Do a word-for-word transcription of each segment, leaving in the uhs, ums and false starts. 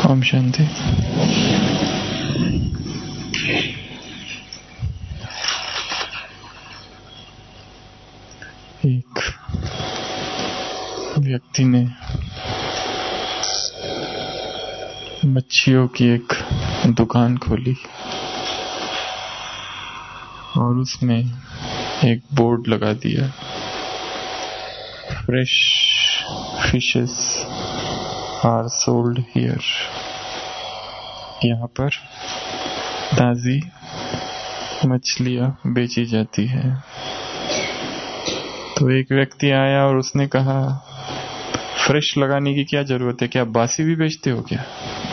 ओम शांति। एक व्यक्ति ने मच्छियों की एक दुकान खोली और उसमें एक बोर्ड लगा दिया, fresh fishes are sold here. यहाँ पर ताजी मछलियां बेची जाती हैं। तो एक व्यक्ति आया और उसने कहा, फ्रेश लगाने की क्या जरूरत है, क्या बासी भी बेचते हो क्या?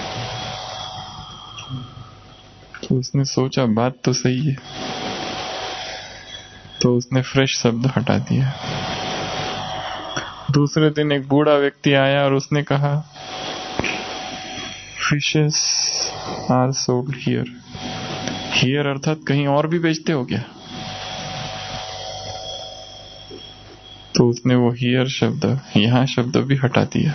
तो उसने सोचा बात तो सही है, तो उसने फ्रेश शब्द हटा दिया। दूसरे दिन एक बूढ़ा व्यक्ति आया और उसने कहा, fishes are sold here. Here अर्थात कहीं और भी बेचते हो क्या? तो उसने वो हियर शब्द, यहाँ शब्द भी हटा दिया।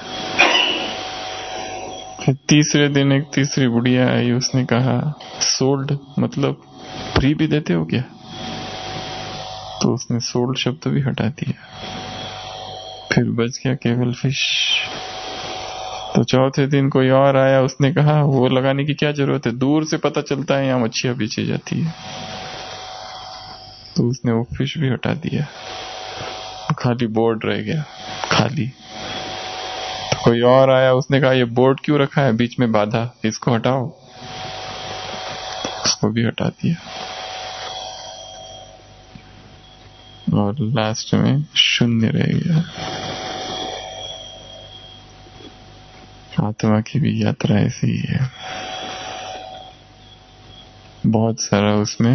फिर तीसरे दिन एक तीसरी बुढ़िया आई, उसने कहा, सोल्ड मतलब फ्री भी देते हो क्या? तो उसने सोल्ड शब्द भी हटा दिया। फिर बच गया केवल फिश। तो चौथे दिन कोई और आया, उसने कहा, वो लगाने की क्या जरूरत है, दूर से पता चलता है यहाँ मच्छियां बेची जाती है। तो उसने वो फिश भी हटा दिया, खाली बोर्ड रह गया खाली। तो कोई और आया, उसने कहा, ये बोर्ड क्यों रखा है बीच में बाधा, इसको हटाओ। उसको भी हटा दिया। और लास्ट में शून्य रह गया। आत्मा की भी यात्रा ऐसी ही है, बहुत सारा उसमें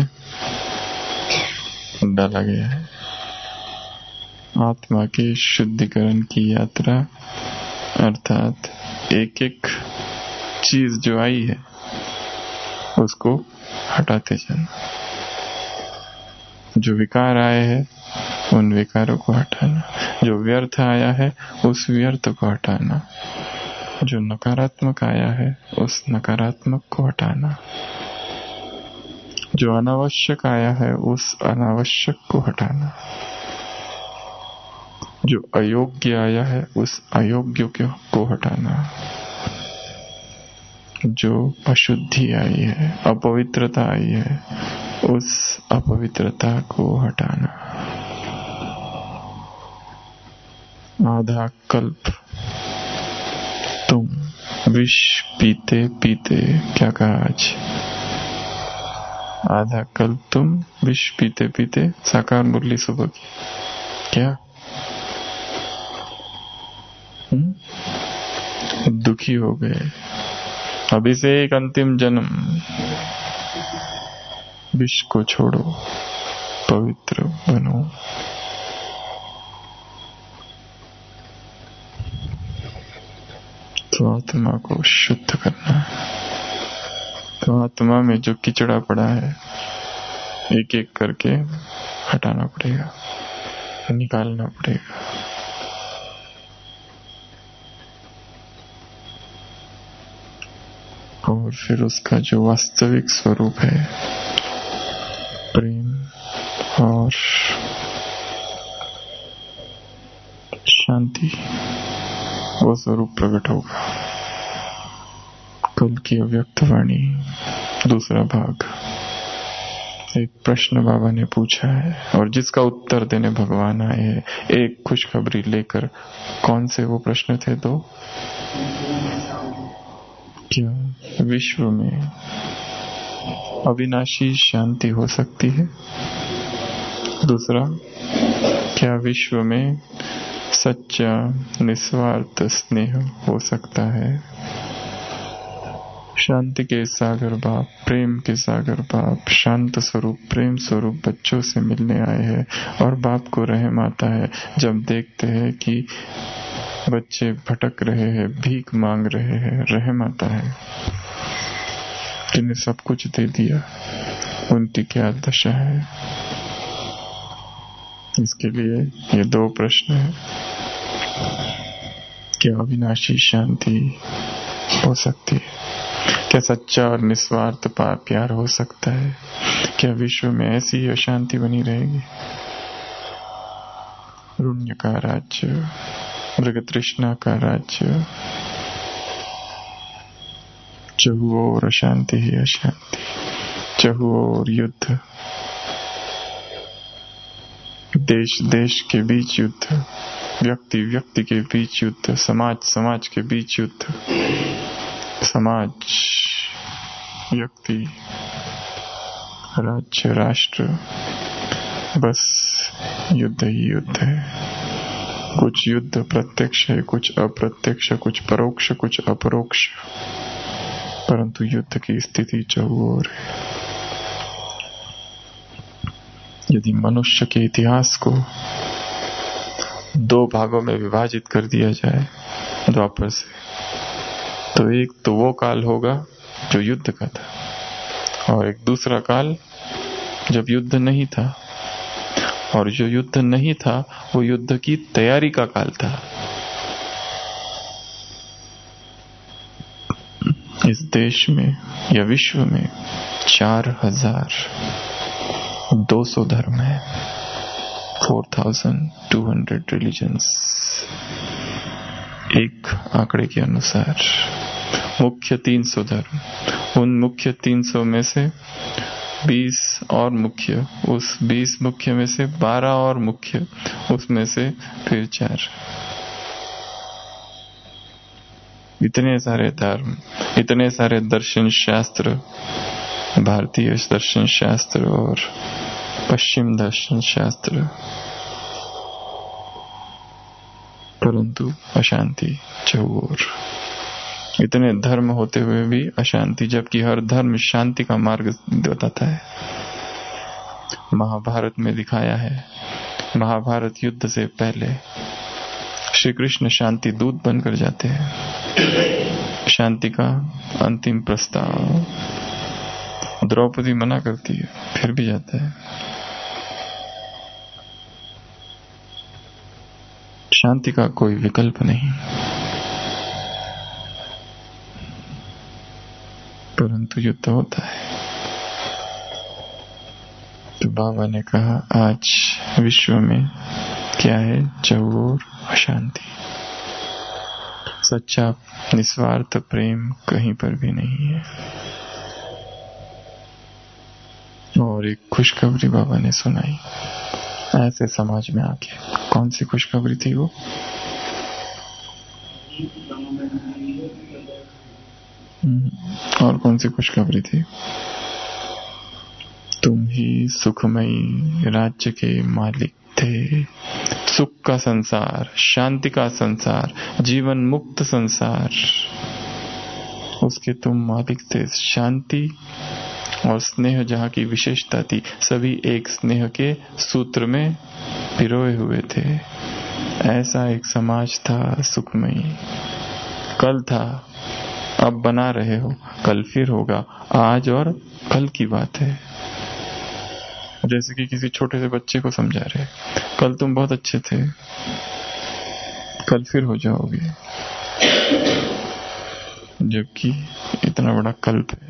डाला गया है। आत्मा के शुद्धिकरण की यात्रा अर्थात एक एक चीज जो आई है उसको हटाते जाना। जो विकार आए हैं उन विकारों को हटाना, जो व्यर्थ आया है उस व्यर्थ को हटाना, जो नकारात्मक आया है उस नकारात्मक को हटाना, जो अनावश्यक आया है उस अनावश्यक को हटाना, जो अयोग्य आया है उस अयोग्य को हटाना, जो अशुद्धि आई है, अपवित्रता आई है, उस अपवित्रता को हटाना। आधा कल्प तुम विष पीते पीते, क्या कहा आज? आधा कल्प तुम विष पीते पीते, साकार मुरली सुबह की, क्या हुँ? दुखी हो गए। अभी से एक अंतिम जन्म, विष को छोड़ो, पवित्र बनो। तो आत्मा को शुद्ध करना है। तो आत्मा में जो किचड़ा पड़ा है एक एक करके हटाना पड़ेगा, निकालना पड़ेगा। और फिर उसका जो वास्तविक स्वरूप है, प्रेम और शांति, वो स्वरूप प्रकट होगा। कल की अव्यक्त वाणी दूसरा भाग। एक प्रश्न बाबा ने पूछा है और जिसका उत्तर देने भगवान आए हैं, एक खुशखबरी लेकर। कौन से वो प्रश्न थे? दो। क्या विश्व में अविनाशी शांति हो सकती है? दूसरा, क्या विश्व में सच्चा निस्वार्थ स्नेह हो सकता है? शांति के सागर बाप, प्रेम के सागर बाप, शांत स्वरूप, प्रेम स्वरूप बच्चों से मिलने आए हैं और बाप को रहम आता है जब देखते हैं कि बच्चे भटक रहे हैं, भीख मांग रहे हैं। रहम आता है, जिन्हें सब कुछ दे दिया, उनकी क्या दशा है। इसके लिए ये दो प्रश्न हैं। क्या अविनाशी शांति हो सकती है? क्या सच्चा और निस्वार्थ प्यार हो सकता है? क्या विश्व में ऐसी ही अशांति बनी रहेगी? रुण्य का राज्य, मृग तृष्णा का राज्य, चहु और अशांति ही अशांति, चहु और युद्ध, देश देश के बीच युद्ध, व्यक्ति व्यक्ति के बीच युद्ध, समाज समाज के बीच युद्ध, समाज, व्यक्ति, राज्य, राष्ट्र, बस युद्ध ही युद्ध है। कुछ युद्ध प्रत्यक्ष है, कुछ अप्रत्यक्ष, कुछ परोक्ष, कुछ अपरोक्ष, परंतु युद्ध की स्थिति चहु ओर है। यदि मनुष्य के इतिहास को दो भागों में विभाजित कर दिया जाए द्वापर से, तो एक तो वो काल होगा जो युद्ध का था, और एक दूसरा काल जब युद्ध नहीं था, और जो युद्ध नहीं था वो युद्ध की तैयारी का काल था। इस देश में या विश्व में चार हजार दो सौ धर्म है, four thousand two hundred religions एक आंकड़े के अनुसार। मुख्य तीन सौ धर्म, उन मुख्य तीन सौ में से बीस और मुख्य, उस बीस मुख्य में से बारह और मुख्य, उसमें से फिर चार। इतने सारे धर्म, इतने सारे दर्शन शास्त्र, भारतीय दर्शन शास्त्र और पश्चिम दर्शन शास्त्र, परंतु अशांति चहु ओर। इतने धर्म होते हुए भी अशांति, जबकि हर धर्म शांति का मार्ग बताता है। महाभारत में दिखाया है, महाभारत युद्ध से पहले श्री कृष्ण शांति दूत बनकर जाते हैं। शांति का अंतिम प्रस्ताव द्रौपदी मना करती है, फिर भी जाता है। शांति का कोई विकल्प नहीं, परंतु युद्ध होता है। तो बाबा ने कहा आज विश्व में क्या है? चहु ओर अशांति। सच्चा निस्वार्थ प्रेम कहीं पर भी नहीं है। और एक खुशखबरी बाबा ने सुनाई ऐसे समाज में आके। कौन सी खुशखबरी थी वो? और कौन सी खुशखबरी थी? तुम ही सुखमयी राज्य के मालिक थे। सुख का संसार, शांति का संसार, जीवन मुक्त संसार, उसके तुम मालिक थे। शांति और स्नेह जहाँ की विशेषता थी, सभी एक स्नेह के सूत्र में पिरोए हुए थे। ऐसा एक समाज था सुखमयी। कल था, अब बना रहे हो, कल फिर होगा। आज और कल की बात है। जैसे कि किसी छोटे से बच्चे को समझा रहे, कल तुम बहुत अच्छे थे, कल फिर हो जाओगे, जबकि इतना बड़ा कल्प है।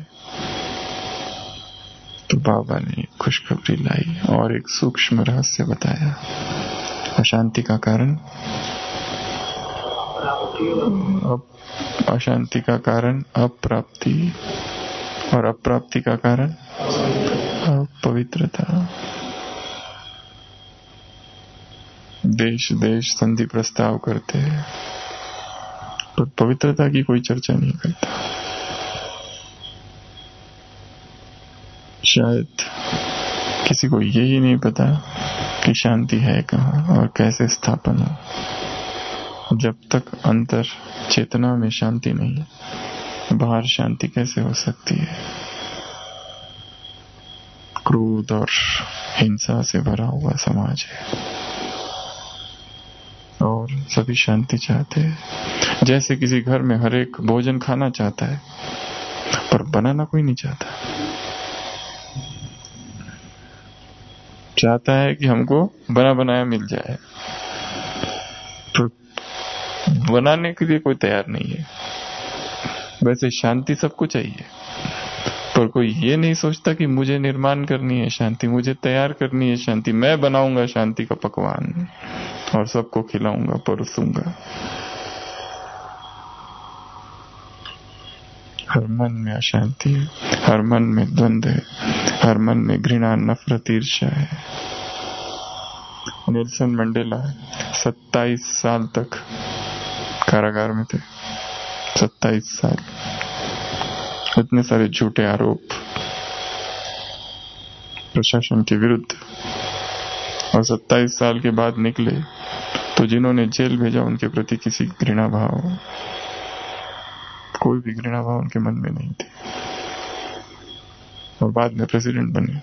तो बाबा ने खुशखबरी लाई और एक सूक्ष्म रहस्य बताया। अशांति का कारण, अब अशांति का कारण अप्राप्ति, और अप्राप्ति का कारण अपवित्रता। देश देश संधि प्रस्ताव करते हैं, पर पवित्रता की कोई चर्चा नहीं करता। शायद किसी को यही नहीं पता कि शांति है कहाँ और कैसे स्थापन हो। जब तक अंतर चेतना में शांति नहीं, बाहर शांति कैसे हो सकती है? क्रोध और हिंसा से भरा हुआ समाज है और सभी शांति चाहते हैं। जैसे किसी घर में हर एक भोजन खाना चाहता है, पर बनाना कोई नहीं चाहता। चाहता है कि हमको बना बनाया मिल जाए, तो बनाने के लिए कोई तैयार नहीं है। वैसे शांति सबको चाहिए, पर कोई ये नहीं सोचता कि मुझे निर्माण करनी है शांति, मुझे तैयार करनी है शांति, मैं बनाऊंगा शांति का पकवान और सबको खिलाऊंगा, परोसूंगा। हर मन में अशांति है, हर मन में द्वंद्व है, हर मन में घृणा, नफरत, ईर्ष्या है। नेल्सन मंडेला सत्ताईस साल तक कारागार में थे, सत्ताईस साल, इतने सारे झूठे आरोप प्रशासन के विरुद्ध, और सत्ताईस साल के बाद निकले तो जिन्होंने जेल भेजा उनके प्रति किसी घृणा भाव, कोई भी घृणा भाव उनके मन में नहीं थे, और बाद में प्रेसिडेंट बने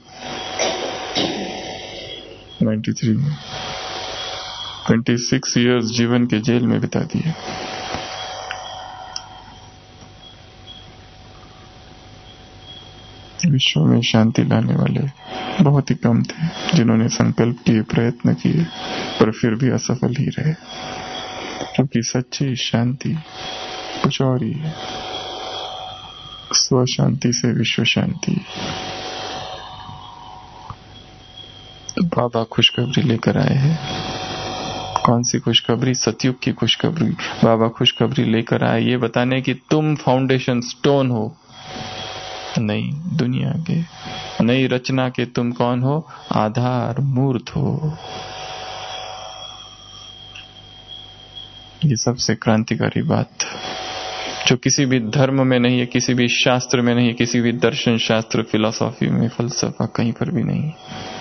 तिरानवे में। छब्बीस इयर्स जीवन के जेल में बिता दिए। विश्व में शांति लाने वाले बहुत ही कम थे जिन्होंने संकल्प किए, प्रयत्न किए, पर फिर भी असफल ही रहे, क्योंकि सच्ची शांति कुछ और ही है। स्व शांति से विश्व शांति। बाबा खुशखबरी लेकर आए हैं। कौन सी खुशखबरी? सतयुग की खुशखबरी। बाबा खुशखबरी लेकर आए ये बताने कि तुम फाउंडेशन स्टोन हो, नई दुनिया के, नई रचना के तुम कौन हो? आधार मूर्त हो। ये सबसे क्रांतिकारी बात जो किसी भी धर्म में नहीं है, किसी भी शास्त्र में नहीं है, किसी भी दर्शन शास्त्र, फिलॉसफी में, फलसफा कहीं पर भी नहीं,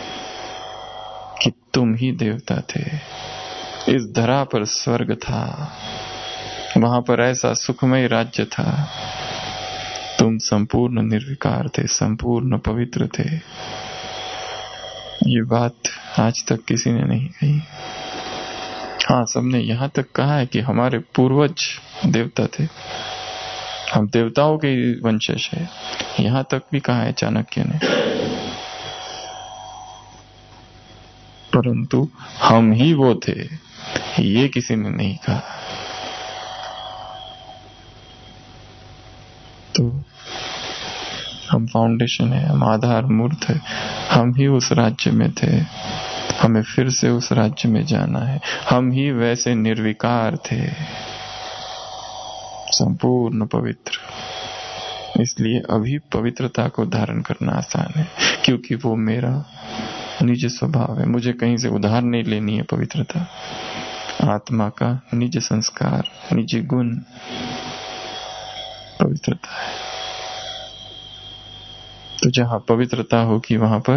कि तुम ही देवता थे। इस धरा पर स्वर्ग था, वहां पर ऐसा सुखमय राज्य था, तुम संपूर्ण निर्विकार थे, संपूर्ण पवित्र थे। ये बात आज तक किसी ने नहीं कही। हाँ, सबने यहां तक कहा है कि हमारे पूर्वज देवता थे, हम देवताओं के वंशज है, यहां तक भी कहा है चाणक्य ने, परंतु हम ही वो थे ये किसी ने नहीं कहा। तो हम फाउंडेशन है, हम आधार मूर्त है, हम ही उस राज्य में थे, हमें फिर से उस राज्य में जाना है। हम ही वैसे निर्विकार थे, संपूर्ण पवित्र। इसलिए अभी पवित्रता को धारण करना आसान है, क्योंकि वो मेरा निज स्वभाव है। मुझे कहीं से उधार नहीं लेनी है पवित्रता। आत्मा का निज संस्कार, निज गुण पवित्रता है। तो जहां पवित्रता होगी वहां पर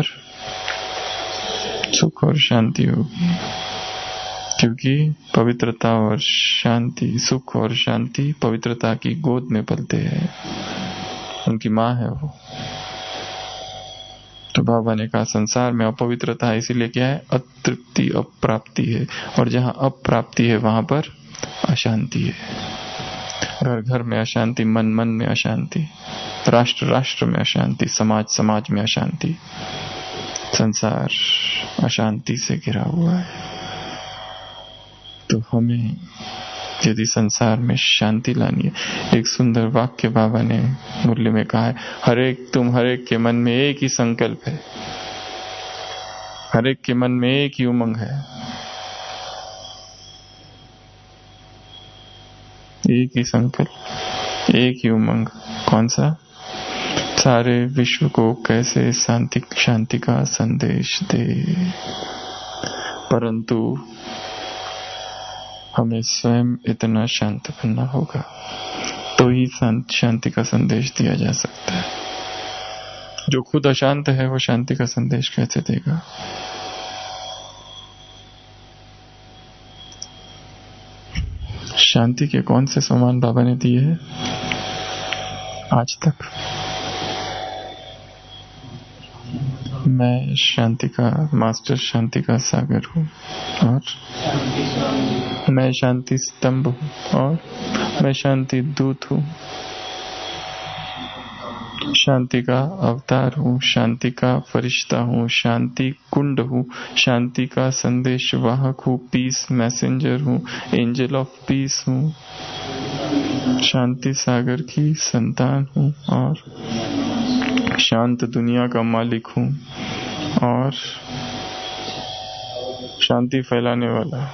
सुख और शांति होगी, क्योंकि पवित्रता और शांति, सुख और शांति पवित्रता की गोद में पलते हैं, उनकी माँ है वो। तो बाबा ने कहा संसार में अपवित्रता है, इसीलिए क्या है? अतृप्ति, अप्राप्ति है, और जहां अप्राप्ति है वहां पर अशांति है। घर घर में अशांति, मन मन में अशांति, राष्ट्र राष्ट्र में अशांति, समाज समाज में अशांति, संसार अशांति से घिरा हुआ है। तो हमें यदि संसार में शांति लानी है, एक सुंदर वाक्य बाबा ने मुरली में कहा है, हर एक तुम हर एक के मन में एक ही संकल्प है, हर एक के मन में एक ही उमंग है, एक ही संकल्प, एक ही उमंग। कौन सा? सारे विश्व को कैसे शांति शांति का संदेश दे, परंतु हमें स्वयं इतना शांत बनना होगा तो ही शांति का संदेश दिया जा सकता है। जो खुद अशांत है वो शांति का संदेश कैसे देगा? शांति के कौन से सम्मान बाबा ने दिए हैं आज तक? मैं शांति का मास्टर, शांति का सागर हूँ, और मैं शांति स्तंभ हूँ, और मैं शांति दूत हूँ। शांति का अवतार हूँ, शांति का फरिश्ता हूँ, शांति कुंड हूँ, शांति का संदेश वाहक हूँ, पीस मैसेंजर हूँ, एंजल ऑफ पीस हूँ, शांति सागर की संतान हूँ और शांत दुनिया का मालिक हूँ और शांति फैलाने वाला,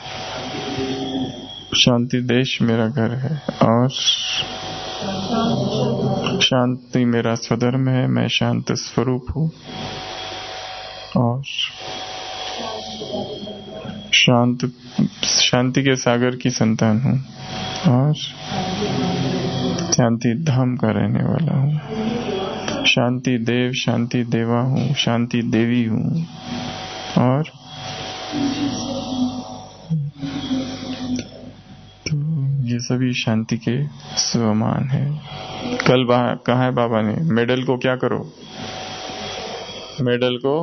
शांति देश मेरा घर है और शांति मेरा स्वधर्म है। मैं शांत स्वरूप हूँ और शांत शांति के सागर की संतान हूँ और शांति धाम का रहने वाला हूँ। शांति देव, शांति देवा हूँ, शांति देवी हूँ और तो ये सभी शांति के समान है। कल कहा है बाबा ने, मेडल को क्या करो, मेडल को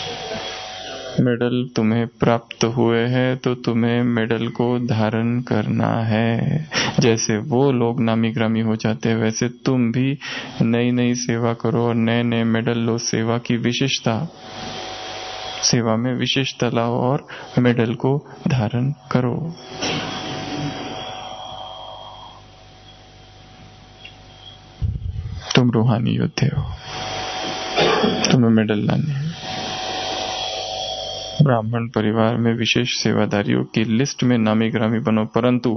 मेडल तुम्हें प्राप्त हुए हैं तो तुम्हें मेडल को धारण करना है। जैसे वो लोग नामी ग्रामी हो जाते हैं वैसे तुम भी नई नई सेवा करो और नए नए मेडल लो। सेवा की विशेषता, सेवा में विशेषता लाओ और मेडल को धारण करो। तुम रूहानी योद्धे हो, तुम्हें मेडल लाने हैं। ब्राह्मण परिवार में विशेष सेवादारियों की लिस्ट में नामी ग्रामी बनो, परंतु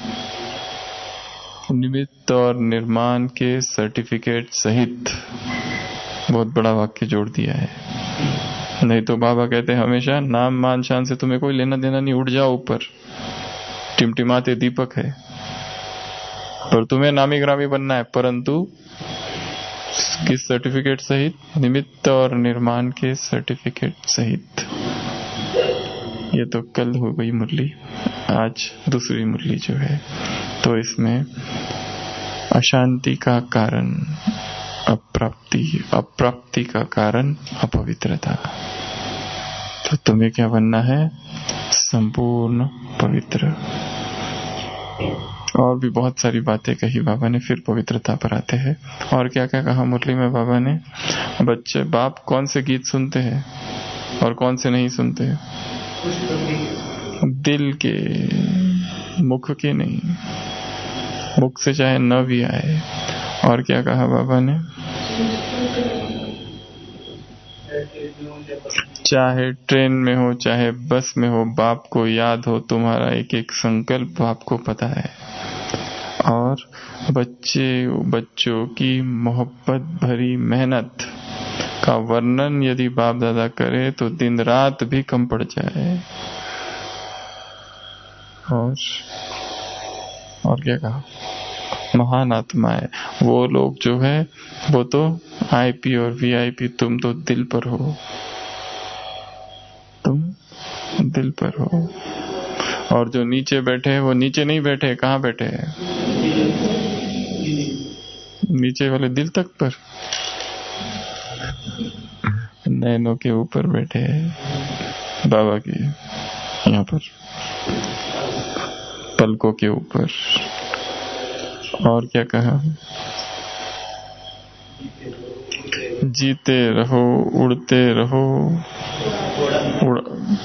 निमित्त और निर्माण के सर्टिफिकेट सहित। बहुत बड़ा वाक्य जोड़ दिया है। नहीं तो बाबा कहते हैं हमेशा नाम मान शान से तुम्हें कोई लेना देना नहीं, उड़ जाओ ऊपर, टिमटिमाते दीपक है। पर तुम्हें नामी ग्रामी बनना है, परंतु किस सर्टिफिकेट सहित? निमित्त और निर्माण के सर्टिफिकेट सहित। ये तो कल हो गई मुरली, आज दूसरी मुरली जो है तो इसमें अशांति का कारण अप्राप्ति, अप्राप्ति का कारण अपवित्रता। तो तुम्हें क्या बनना है? संपूर्ण पवित्र। और भी बहुत सारी बातें कही बाबा ने, फिर पवित्रता पर आते हैं। और क्या क्या कहा मुरली में बाबा ने? बच्चे बाप कौन से गीत सुनते हैं और कौन से नहीं सुनते? दिल के, मुख के नहीं। मुख से चाहे न भी आए। और क्या कहा बाबा ने? चाहे ट्रेन में हो चाहे बस में हो, बाप को याद हो, तुम्हारा एक एक संकल्प बाप को पता है। और बच्चे बच्चों की मोहब्बत भरी मेहनत का वर्णन यदि बाप दादा करे तो दिन रात भी कम पड़ जाए। और और क्या कहा? महान आत्माएं, वो लोग जो है वो तो आईपी और वीआईपी, तुम तो दिल पर हो, तुम दिल पर हो। और जो नीचे बैठे हैं वो नीचे नहीं बैठे, कहाँ बैठे हैं? नीचे वाले दिल तक पर, नैनों के ऊपर बैठे हैं बाबा की, यहाँ पर पलकों के ऊपर। और क्या कहा? जीते रहो, उड़ते रहो, उड़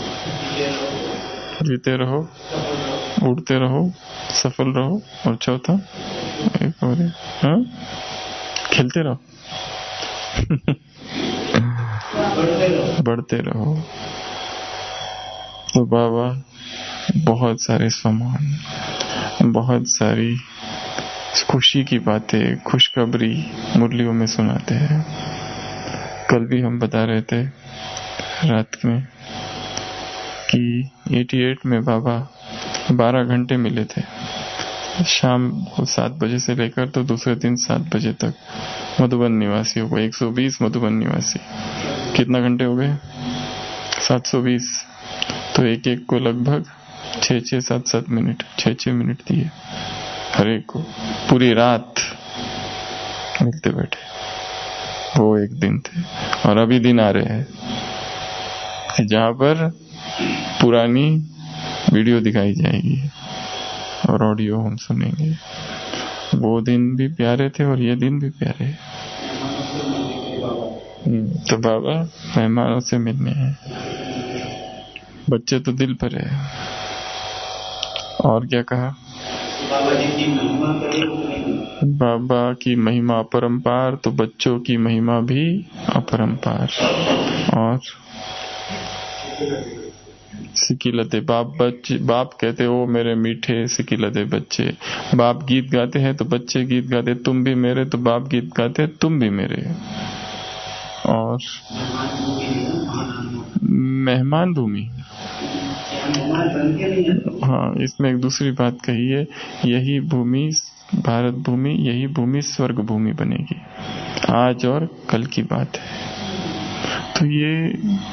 जीते रहो, उड़ते रहो, सफल रहो। और चौथा एक और है, हाँ? खेलते रहो बढ़ते रहो। तो बाबा बहुत सारे सामान, बहुत सारी खुशी की बातें, खुशखबरी मुरलियों में सुनाते हैं। कल भी हम बता रहे थे रात में कि अठासी में बाबा बारह घंटे मिले थे, शाम को सात बजे से लेकर तो दूसरे दिन सात बजे तक। मधुबन निवासियों को एक सौ बीस मधुबन निवासी, कितना घंटे हो गए? सात सौ बीस। तो एक एक को लगभग छः छः सात सात मिनट, छः छः मिनट दिए हर एक को। पूरी रात मिलते बैठे। वो एक दिन थे। और अभी दिन आ रहे हैं जहां पर पुरानी वीडियो दिखाई जाएगी और ऑडियो हम सुनेंगे। वो दिन भी प्यारे थे और ये दिन भी प्यारे। तो बाबा मेहमानों से मिलने हैं, बच्चे तो दिल पर है। और क्या कहा? बाबा की महिमा अपरंपार, तो बच्चों की महिमा भी अपरंपार। और सिकिलते बाप बच्चे, बाप कहते हो मेरे मीठे सिकिलते बच्चे। बाप गीत गाते हैं तो बच्चे गीत गाते, तुम भी मेरे, तो बाप गीत गाते तुम भी मेरे। और मेहमान भूमि, हाँ, इसमें एक दूसरी बात कही है, यही भूमि भारत भूमि, यही भूमि स्वर्ग भूमि बनेगी, आज और कल की बात है। तो ये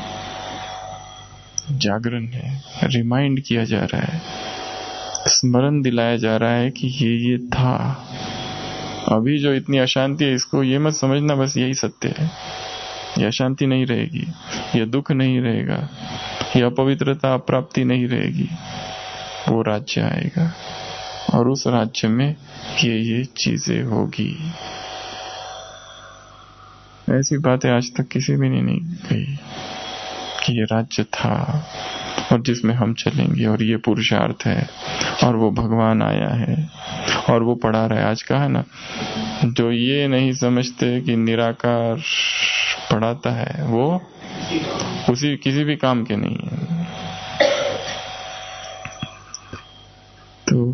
जागरण है, रिमाइंड किया जा रहा है, स्मरण दिलाया जा रहा है कि ये ये था। अभी जो इतनी अशांति है, इसको ये मत समझना बस यही सत्य है। ये अशांति नहीं रहेगी, ये दुख नहीं रहेगा, ये अपवित्रता अप्राप्ति नहीं रहेगी। वो राज्य आएगा और उस राज्य में ये ये चीजें होगी। ऐसी बातें आज तक किसी भी ने नहीं कही कि ये राज्य था और जिसमें हम चलेंगे, और ये पुरुषार्थ है, और वो भगवान आया है और वो पढ़ा रहा है। आज कहा ना, जो ये नहीं समझते कि निराकार पढ़ाता है, वो उसी किसी भी काम के नहीं है। तो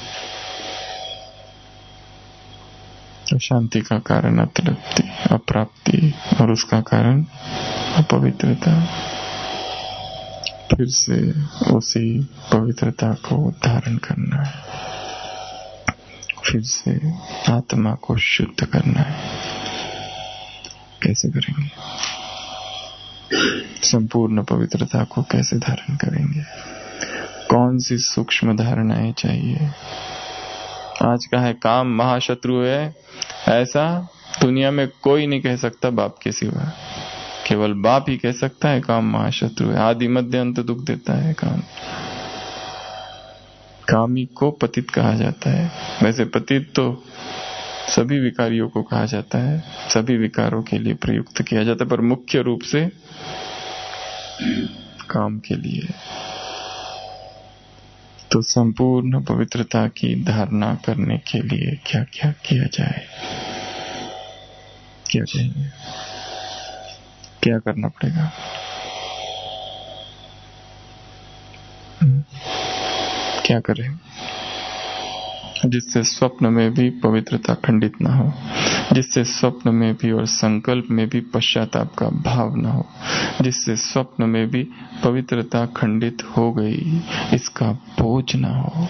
शांति का कारण अतृप्ति, अप्राप्ति, और उसका कारण अपवित्रता। फिर से उसी पवित्रता को धारण करना है, फिर से आत्मा को शुद्ध करना है। कैसे करेंगे? संपूर्ण पवित्रता को कैसे धारण करेंगे? कौन सी सूक्ष्म धारणाएं चाहिए? आज का है काम महाशत्रु है, ऐसा दुनिया में कोई नहीं कह सकता बाप के सिवा। केवल बाप ही कह सकता है काम महाशत्रु है। आदि मध्य अंत दुख देता है काम। कामी को पतित कहा जाता है। वैसे पतित तो सभी विकारियों को कहा जाता है, सभी विकारों के लिए प्रयुक्त किया जाता है, पर मुख्य रूप से काम के लिए। तो संपूर्ण पवित्रता की धारणा करने के लिए क्या क्या किया जाए? क्या चाहिए? क्या करना पड़ेगा? क्या करें जिससे स्वप्न में भी पवित्रता खंडित ना हो, जिससे स्वप्न में भी और संकल्प में भी पश्चाताप का भाव ना हो, जिससे स्वप्न में भी पवित्रता खंडित हो गई इसका बोझ ना हो,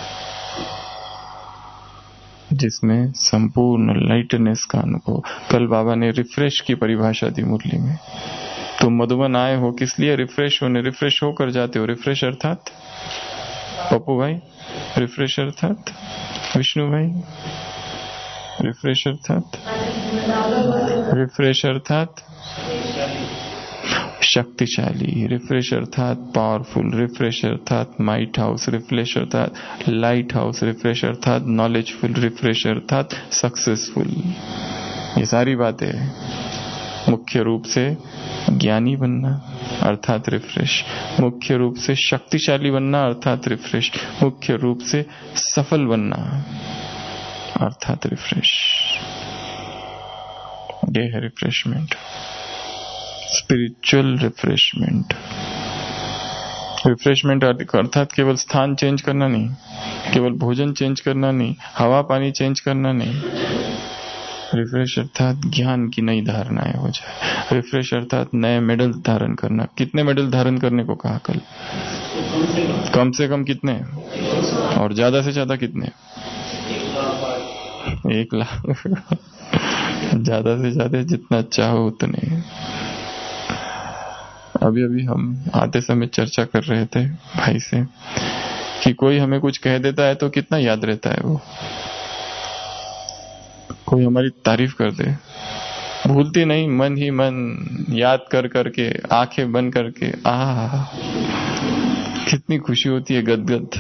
जिसमें संपूर्ण लाइटनेस का अनुभव। कल बाबा ने रिफ्रेश की परिभाषा दी मुरली में। तुम मधुबन आए हो किस लिए? रिफ्रेश होने। रिफ्रेश होकर जाते हो। रिफ्रेश अर्थात पप्पू भाई, रिफ्रेश अर्थात विष्णु भाई, रिफ्रेश अर्थात रिफ्रेश अर्थात शक्तिशाली, रिफ्रेश अर्थात पावरफुल, रिफ्रेश अर्थात माइट हाउस, रिफ्रेश अर्थात लाइट हाउस, रिफ्रेश अर्थात नॉलेजफुल, रिफ्रेश अर्थात सक्सेसफुल। ये सारी बातें मुख्य रूप से ज्ञानी बनना अर्थात रिफ्रेश, मुख्य रूप से शक्तिशाली बनना अर्थात रिफ्रेश, मुख्य रूप से सफल बनना अर्थात रिफ्रेश। ये है रिफ्रेशमेंट, स्पिरिचुअल रिफ्रेशमेंट। रिफ्रेशमेंट अर्थात केवल स्थान चेंज करना नहीं, केवल भोजन चेंज करना नहीं, हवा पानी चेंज करना नहीं। रिफ्रेश अर्थात ज्ञान की नई धारणाएं हो जाए। रिफ्रेश अर्थात नए मेडल धारण करना। कितने मेडल धारण करने को कहा कल? कम से कम कितने और ज्यादा से ज्यादा कितने? एक लाख। ज्यादा से ज्यादा जितना चाहो उतने। अभी अभी हम आते समय चर्चा कर रहे थे भाई से कि कोई हमें कुछ कह देता है तो कितना याद रहता है वो। कोई हमारी तारीफ कर दे, भूलती नहीं, मन ही मन याद कर करके, आंखें बंद करके, आह कितनी खुशी होती है, गदगद।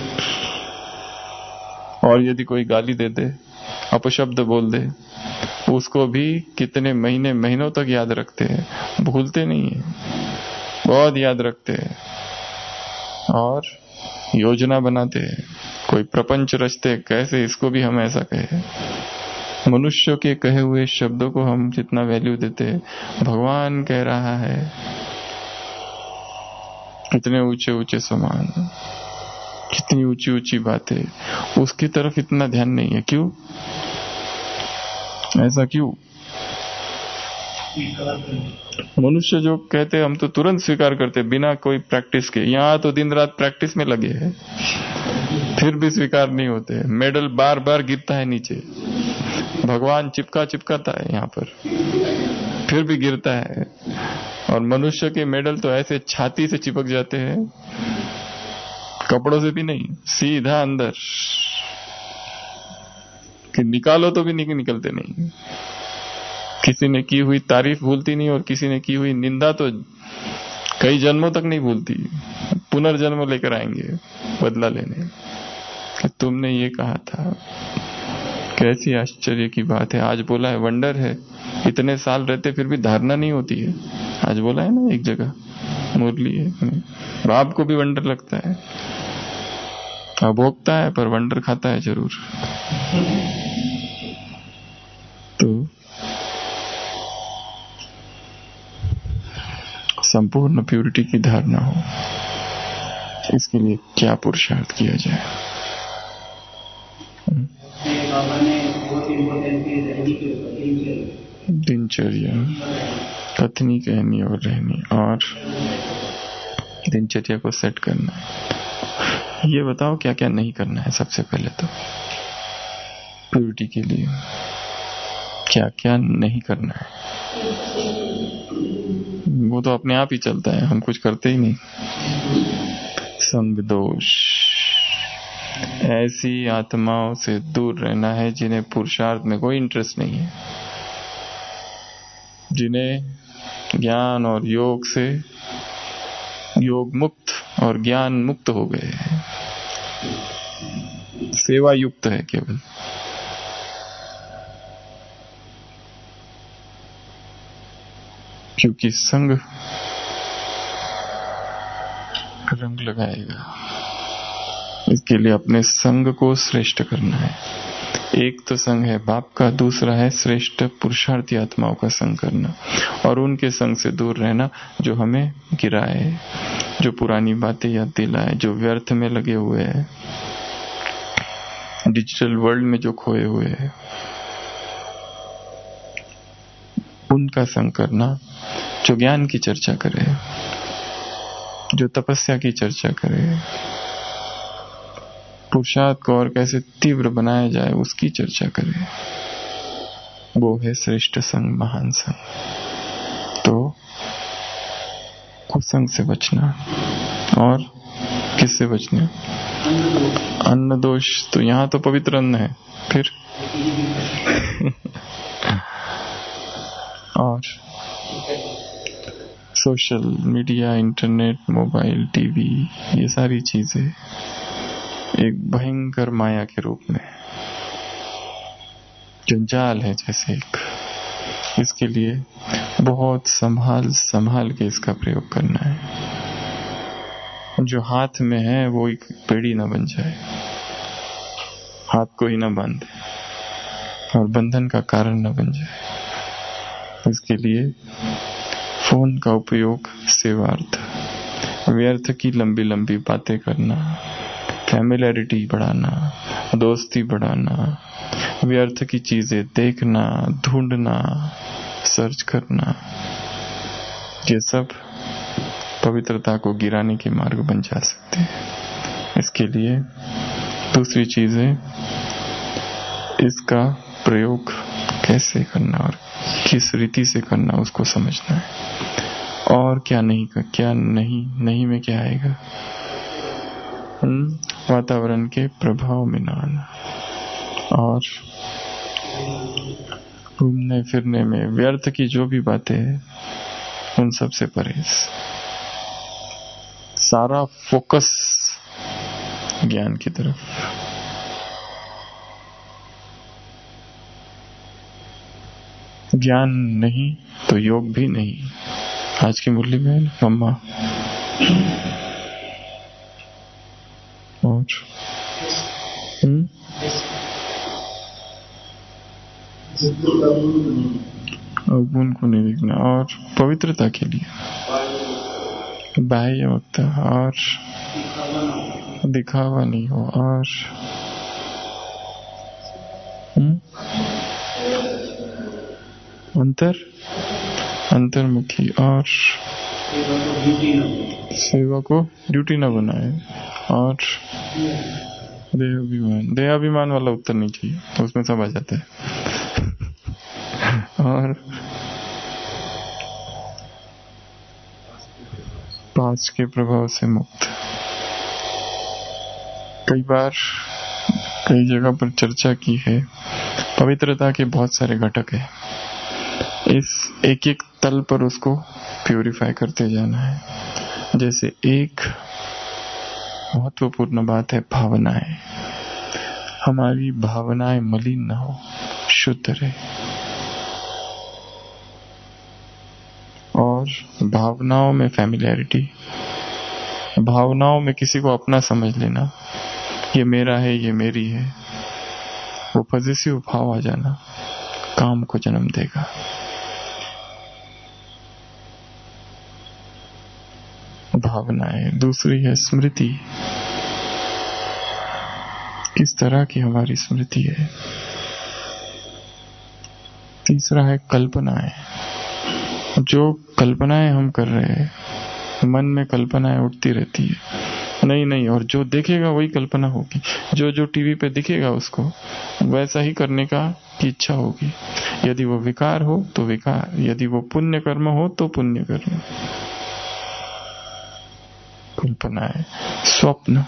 और यदि कोई गाली दे दे, अपशब्द बोल दे, उसको भी कितने महीने महीनों तक याद रखते हैं, भूलते नहीं है, बहुत याद रखते हैं और योजना बनाते हैं, कोई प्रपंच रचते, कैसे इसको भी हम ऐसा कहें। मनुष्य के कहे हुए शब्दों को हम जितना वैल्यू देते हैं, भगवान कह रहा है इतने ऊंचे ऊंचे समान, कितनी ऊंची ऊंची बातें, उसकी तरफ इतना ध्यान नहीं है। क्यों ऐसा क्यों? मनुष्य जो कहते हैं हम तो तुरंत स्वीकार करते बिना कोई प्रैक्टिस के। यहाँ तो दिन रात प्रैक्टिस में लगे हैं, फिर भी स्वीकार नहीं होते। मेडल बार बार गिरता है नीचे, भगवान चिपका चिपकाता है यहाँ पर, फिर भी गिरता है। और मनुष्य के मेडल तो ऐसे छाती से चिपक जाते हैं, कपड़ों से भी नहीं, सीधा अंदर कि निकालो तो भी नहीं निकलते नहीं। किसी ने की हुई तारीफ भूलती नहीं और किसी ने की हुई निंदा तो कई जन्मों तक नहीं भूलती, पुनर्जन्म लेकर आएंगे बदला लेने कि तुमने ये कहा था। कैसी आश्चर्य की बात है। आज बोला है वंडर है, इतने साल रहते फिर भी धारणा नहीं होती है। आज बोला है ना एक जगह मुरली है, बाप को भी वंडर लगता है, भोगता है पर वंडर खाता है जरूर। तो संपूर्ण प्यूरिटी की धारणा हो, इसके लिए क्या पुरुषार्थ किया जाए? दिनचर्या, कथनी, कहनी और रहनी, और दिनचर्या को सेट करना है। ये बताओ क्या क्या नहीं करना है। सबसे पहले तो प्यूरिटी के लिए क्या क्या नहीं करना है, वो तो अपने आप ही चलता है, हम कुछ करते ही नहीं। संग दोष, ऐसी आत्माओं से दूर रहना है जिन्हें पुरुषार्थ में कोई इंटरेस्ट नहीं है, जिन्हें ज्ञान और योग से योग मुक्त और ज्ञान मुक्त हो गए हैं, सेवा युक्त है केवल। क्योंकि संग रंग लगाएगा, इसके लिए अपने संग को श्रेष्ठ करना है। एक तो संग है बाप का, दूसरा है श्रेष्ठ पुरुषार्थी आत्माओं का संग करना और उनके संग से दूर रहना जो हमें गिराए, जो पुरानी बातें याद दिलाए, जो व्यर्थ में लगे हुए हैं, डिजिटल वर्ल्ड में जो खोए हुए हैं, उनका संग करना। जो ज्ञान की चर्चा करे, जो तपस्या की चर्चा करे, पुरुषार्थ को और कैसे तीव्र बनाया जाए उसकी चर्चा करे, वो है श्रेष्ठ संग, महान संग। तो कुसंग से बचना। और किससे बचना? अन्न दोष। तो यहाँ तो पवित्र अन्न है, फिर और social media, internet, mobile, TV, ये सारी चीजें एक भयंकर माया के रूप में जंजाल है जैसे एक। इसके लिए बहुत संभाल संभाल के इसका प्रयोग करना है। जो हाथ में है वो एक पेड़ी न बन जाए, हाथ को ही न बांधे और बंधन का कारण न बन जाए। इसके लिए फोन का उपयोग सेवार्थ, व्यर्थ की लंबी लंबी बातें करना, फैमिलियरिटी बढ़ाना, दोस्ती बढ़ाना, व्यर्थ की चीजें देखना, ढूंढना, सर्च करना, ये सब पवित्रता को गिराने के मार्ग बन जा सकते हैं। इसके लिए दूसरी चीज है इसका प्रयोग कैसे करना और किस रीति से करना, उसको समझना है। और क्या नहीं कर, क्या नहीं नहीं में क्या आएगा? वातावरण के प्रभाव में ना आना और घूमने फिरने में व्यर्थ की जो भी बातें हैं उन सब से परहेज। सारा फोकस ज्ञान की तरफ। ज्ञान नहीं तो योग भी नहीं। आज की मुरली में मम्मा और हम्म अवगुण को नहीं देखना और पवित्रता के लिए बाह्य होता और दिखावा नहीं हो और हम्म अंतर अंतर्मुखी और सेवा को ड्यूटी न बनाए और देहाभिमान देहाभिमान वाला उत्तर नहीं चाहिए, उसमें सब आ जाता है और पांच के प्रभाव से मुक्त। कई बार कई जगह पर चर्चा की है, पवित्रता के बहुत सारे घटक है, इस एक एक तल पर उसको प्यूरिफाई करते जाना है। जैसे एक महत्वपूर्ण बात है भावनाएं, हमारी भावनाएं मलिन न हो, शुद्ध रहे। और भावनाओं में फैमिलियरिटी, भावनाओं में किसी को अपना समझ लेना, ये मेरा है ये मेरी है, वो पॉजिटिव भाव आ जाना काम को जन्म देगा। भावनाएं। दूसरी है स्मृति, किस तरह की हमारी स्मृति है। तीसरा है कल्पनाएं, जो कल्पनाएं हम कर रहे हैं, मन में कल्पनाएं उठती रहती है, नहीं नहीं, और जो देखेगा वही कल्पना होगी, जो जो टीवी पे दिखेगा उसको वैसा ही करने का की इच्छा होगी। यदि वो विकार हो तो विकार, यदि वो पुण्य कर्म हो तो पुण्य कर्म। कल्पनाएं, स्वप्न,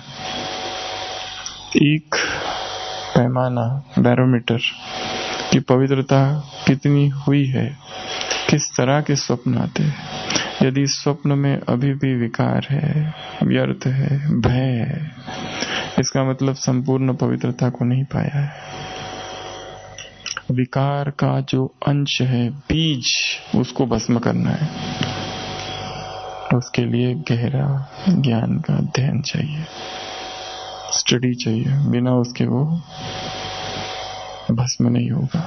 एक पैमाना, बैरोमीटर की पवित्रता कितनी हुई है, किस तरह के स्वप्न आते हैं। यदि स्वप्न में अभी भी विकार है, व्यर्थ है, भय है, इसका मतलब संपूर्ण पवित्रता को नहीं पाया है। विकार का जो अंश है, बीज, उसको भस्म करना है। उसके लिए गहरा ज्ञान का अध्ययन चाहिए, स्टडी चाहिए, बिना उसके वो भस्म नहीं होगा।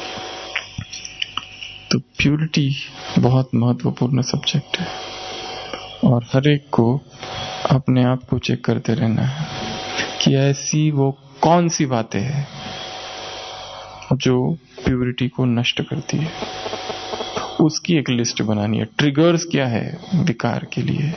तो प्यूरिटी बहुत महत्वपूर्ण सब्जेक्ट है और हर एक को अपने आप को चेक करते रहना है कि ऐसी वो कौन सी बातें हैं जो प्यूरिटी को नष्ट करती है। उसकी एक लिस्ट बनानी है। ट्रिगर्स क्या है विकार के लिए,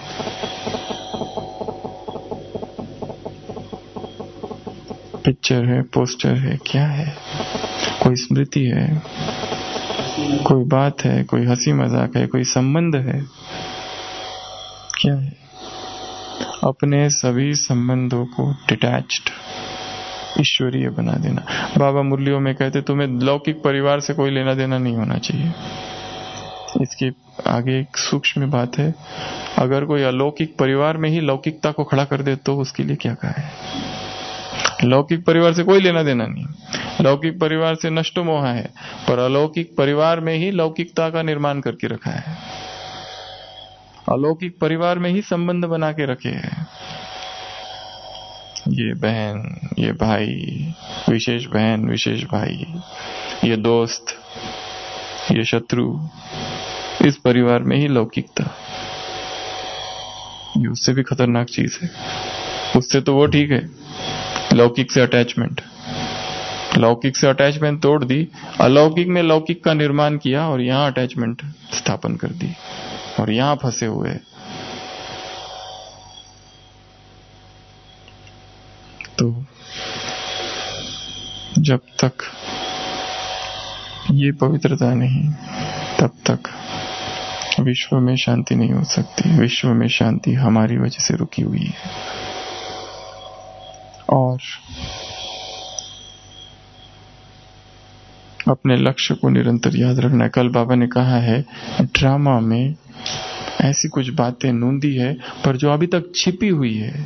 पिक्चर है, पोस्टर है, क्या है, कोई स्मृति है, कोई बात है, कोई हंसी मजाक है, कोई संबंध है, क्या है। अपने सभी संबंधों को डिटैच्ड ईश्वरीय बना देना। बाबा मुरलियों में कहते तुम्हें लौकिक परिवार से कोई लेना देना नहीं होना चाहिए। इसके आगे एक सूक्ष्म बात है, अगर कोई अलौकिक परिवार में ही लौकिकता को खड़ा कर दे तो उसके लिए क्या कहा है। लौकिक परिवार से कोई लेना देना नहीं, लौकिक परिवार से नष्ट मोह है, पर अलौकिक परिवार में ही लौकिकता का निर्माण करके रखा है, अलौकिक परिवार में ही संबंध बना के रखे हैं। ये बहन, ये भाई, विशेष बहन, विशेष भाई, ये दोस्त, ये शत्रु, इस परिवार में ही लौकिकता, ये उससे भी खतरनाक चीज है। उससे तो वो ठीक है, लौकिक से अटैचमेंट, लौकिक से अटैचमेंट तोड़ दी, अलौकिक में लौकिक का निर्माण किया और यहां अटैचमेंट स्थापन कर दी और यहां फंसे हुए। तो जब तक ये पवित्रता नहीं, तब तक विश्व में शांति नहीं हो सकती। विश्व में शांति हमारी वजह से रुकी हुई है। और अपने लक्ष्य को निरंतर याद रखना है। कल बाबा ने कहा है ड्रामा में ऐसी कुछ बातें नूंदी है, पर जो अभी तक छिपी हुई है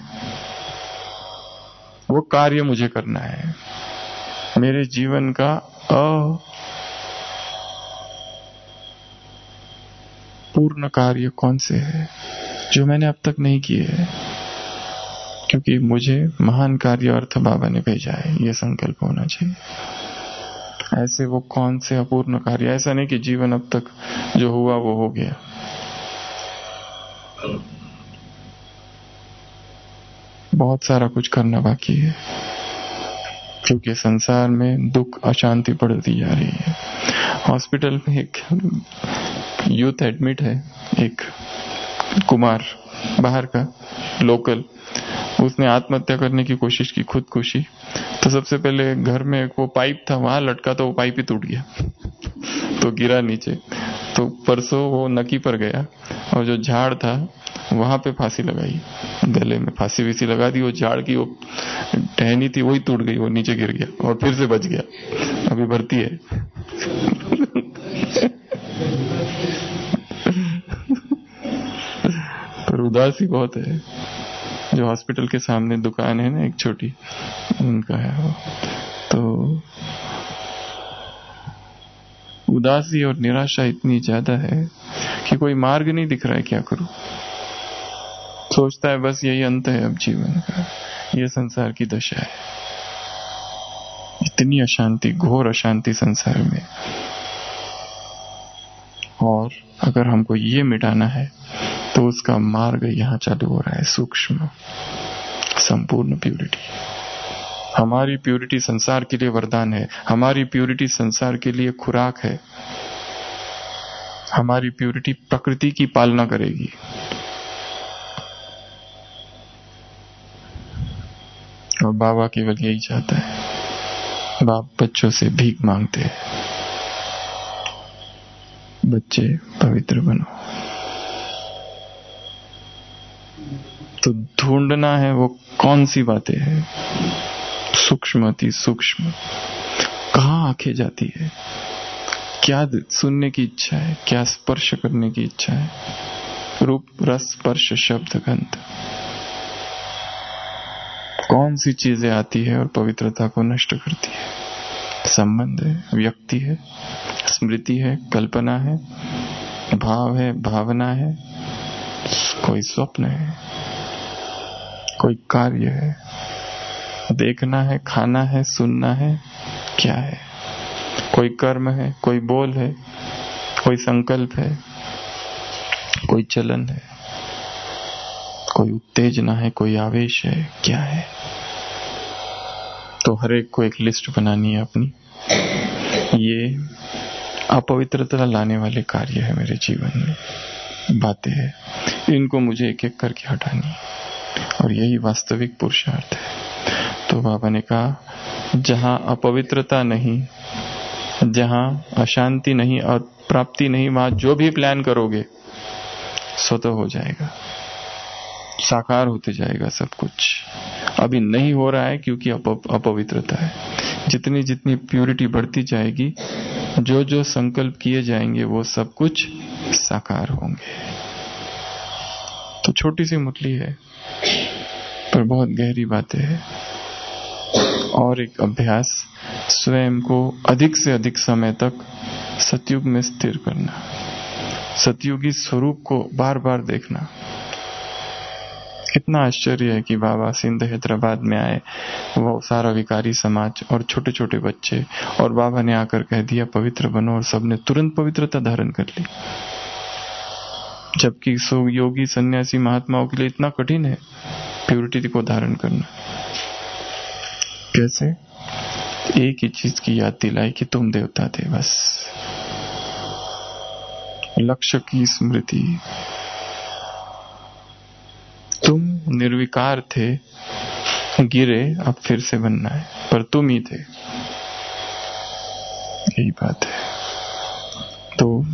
वो कार्य मुझे करना है। मेरे जीवन का पूर्ण कार्य कौन से है जो मैंने अब तक नहीं किए हैं, क्योंकि मुझे महान कार्य अर्थ बाबा ने भेजा है, ये संकल्प होना चाहिए। ऐसे वो कौन से अपूर्ण कार्य, ऐसा नहीं कि जीवन अब तक जो हुआ वो हो गया। बहुत सारा कुछ करना बाकी है, क्योंकि संसार में दुख अशांति बढ़ती जा रही है। हॉस्पिटल में एक यूथ एडमिट है, एक कुमार बाहर का लोकल, उसने आत्महत्या करने की कोशिश की, खुदकुशी। तो सबसे पहले घर में एक वो पाइप था वहां लटका, तो वो पाइप ही टूट गया तो गिरा नीचे। तो परसों वो नकी पर गया और जो झाड़ था वहां पे फांसी लगाई, गले में फांसी वीसी लगा दी। वो झाड़ की वो टहनी थी वही टूट गई, वो नीचे गिर गया और फिर से बच गया, अभी भर्ती है पर उदासी बहुत है। जो हॉस्पिटल के सामने दुकान है ना एक छोटी, उनका है वो। तो उदासी और निराशा इतनी ज्यादा है कि कोई मार्ग नहीं दिख रहा है, क्या करूं। सोचता है बस यही अंत है अब जीवन का, ये संसार की दशा है। इतनी अशांति, घोर अशांति संसार में, और अगर हमको ये मिटाना है तो उसका मार्ग यहाँ चालू हो रहा है, सूक्ष्म संपूर्ण प्यूरिटी। हमारी प्यूरिटी संसार के लिए वरदान है, हमारी प्यूरिटी संसार के लिए खुराक है, हमारी प्यूरिटी प्रकृति की पालना करेगी। और बाबा केवल यही चाहता है। बाप बच्चों से भीख मांगते हैं, बच्चे पवित्र बनो। तो ढूंढना है वो कौन सी बातें हैं, सूक्ष्म अति सूक्ष्म, कहाँ आंखें जाती है, क्या सुनने की इच्छा है, क्या स्पर्श करने की इच्छा है, रूप रस स्पर्श शब्द गंध, कौन सी चीजें आती है और पवित्रता को नष्ट करती है। संबंध है, व्यक्ति है, स्मृति है, कल्पना है, भाव है, भावना है, कोई स्वप्न है, कोई कार्य है, देखना है, खाना है, सुनना है, क्या है, कोई कर्म है, कोई बोल है, कोई संकल्प है, कोई चलन है, कोई उत्तेजना है, कोई आवेश है, क्या है। तो हर एक को एक लिस्ट बनानी है अपनी। ये अपवित्रता लाने वाले कार्य है मेरे जीवन में, बातें हैं, इनको मुझे एक एक करके हटानी है, और यही वास्तविक पुरुषार्थ है। तो बाबा ने कहा जहां अपवित्रता नहीं, जहां अशांति नहीं और प्राप्ति नहीं, वहां जो भी प्लान करोगे स्वतः हो जाएगा, साकार होते जाएगा सब कुछ। अभी नहीं हो रहा है क्योंकि अप, अपवित्रता है। जितनी जितनी प्यूरिटी बढ़ती जाएगी, जो जो संकल्प किए जाएंगे वो सब कुछ साकार होंगे। तो छोटी सी मुरली है पर बहुत गहरी बातें हैं। और एक अभ्यास, स्वयं को अधिक से अधिक समय तक सतयुग में स्थिर करना, सतयुगी स्वरूप को बार बार देखना। कितना आश्चर्य है कि बाबा सिंध हैदराबाद में आए, वो सारा विकारी समाज और छोटे छोटे बच्चे, और बाबा ने आकर कह दिया पवित्र बनो, और सबने तुरंत पवित्रता धारण कर ली। जबकि सो योगी सन्यासी महात्माओं के लिए इतना कठिन है प्यूरिटी को धारण करना। कैसे? एक ही चीज की याद दिलाई कि तुम देवता थे, बस लक्ष्य की स्मृति। तुम निर्विकार थे, गिरे, अब फिर से बनना है, पर तुम ही थे, यही बात है। तो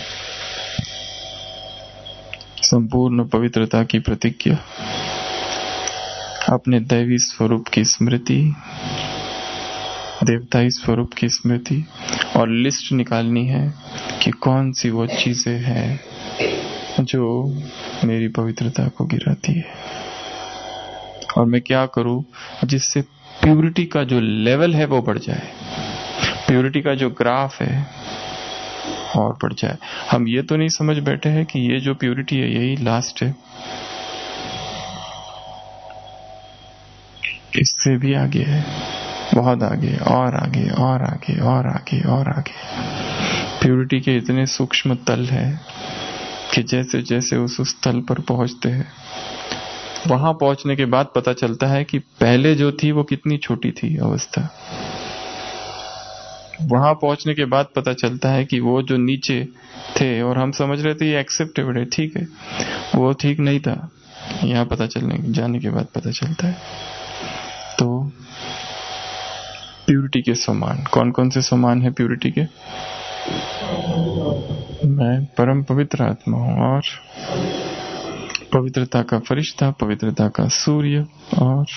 संपूर्ण पवित्रता की प्रतिज्ञा, अपने दैवी स्वरूप की स्मृति, देवताई स्वरूप की स्मृति, और लिस्ट निकालनी है कि कौन सी वो चीजें हैं जो मेरी पवित्रता को गिराती है, और मैं क्या करूं जिससे प्यूरिटी का जो लेवल है वो बढ़ जाए। प्यूरिटी का जो ग्राफ है और बढ़ जाए। हम ये तो नहीं समझ बैठे हैं कि ये जो प्यूरिटी है यही लास्ट है, इससे भी आगे है, बहुत आगे, और आगे और आगे और आगे और आगे। प्यूरिटी के इतने सूक्ष्म तल है कि जैसे जैसे उस उस तल पर पहुंचते हैं, वहां पहुंचने के बाद पता चलता है कि पहले जो थी वो कितनी छोटी थी अवस्था। वहां पहुंचने के बाद पता चलता है कि वो जो नीचे थे और हम समझ रहे थे ये एक्सेप्टेबल है, ठीक है, वो ठीक नहीं था। यहाँ पता चलने जाने के बाद पता चलता है। तो प्यूरिटी के समान कौन कौन से समान है प्यूरिटी के? मैं परम पवित्र आत्मा हूं और पवित्रता का फरिश्ता, पवित्रता का सूर्य और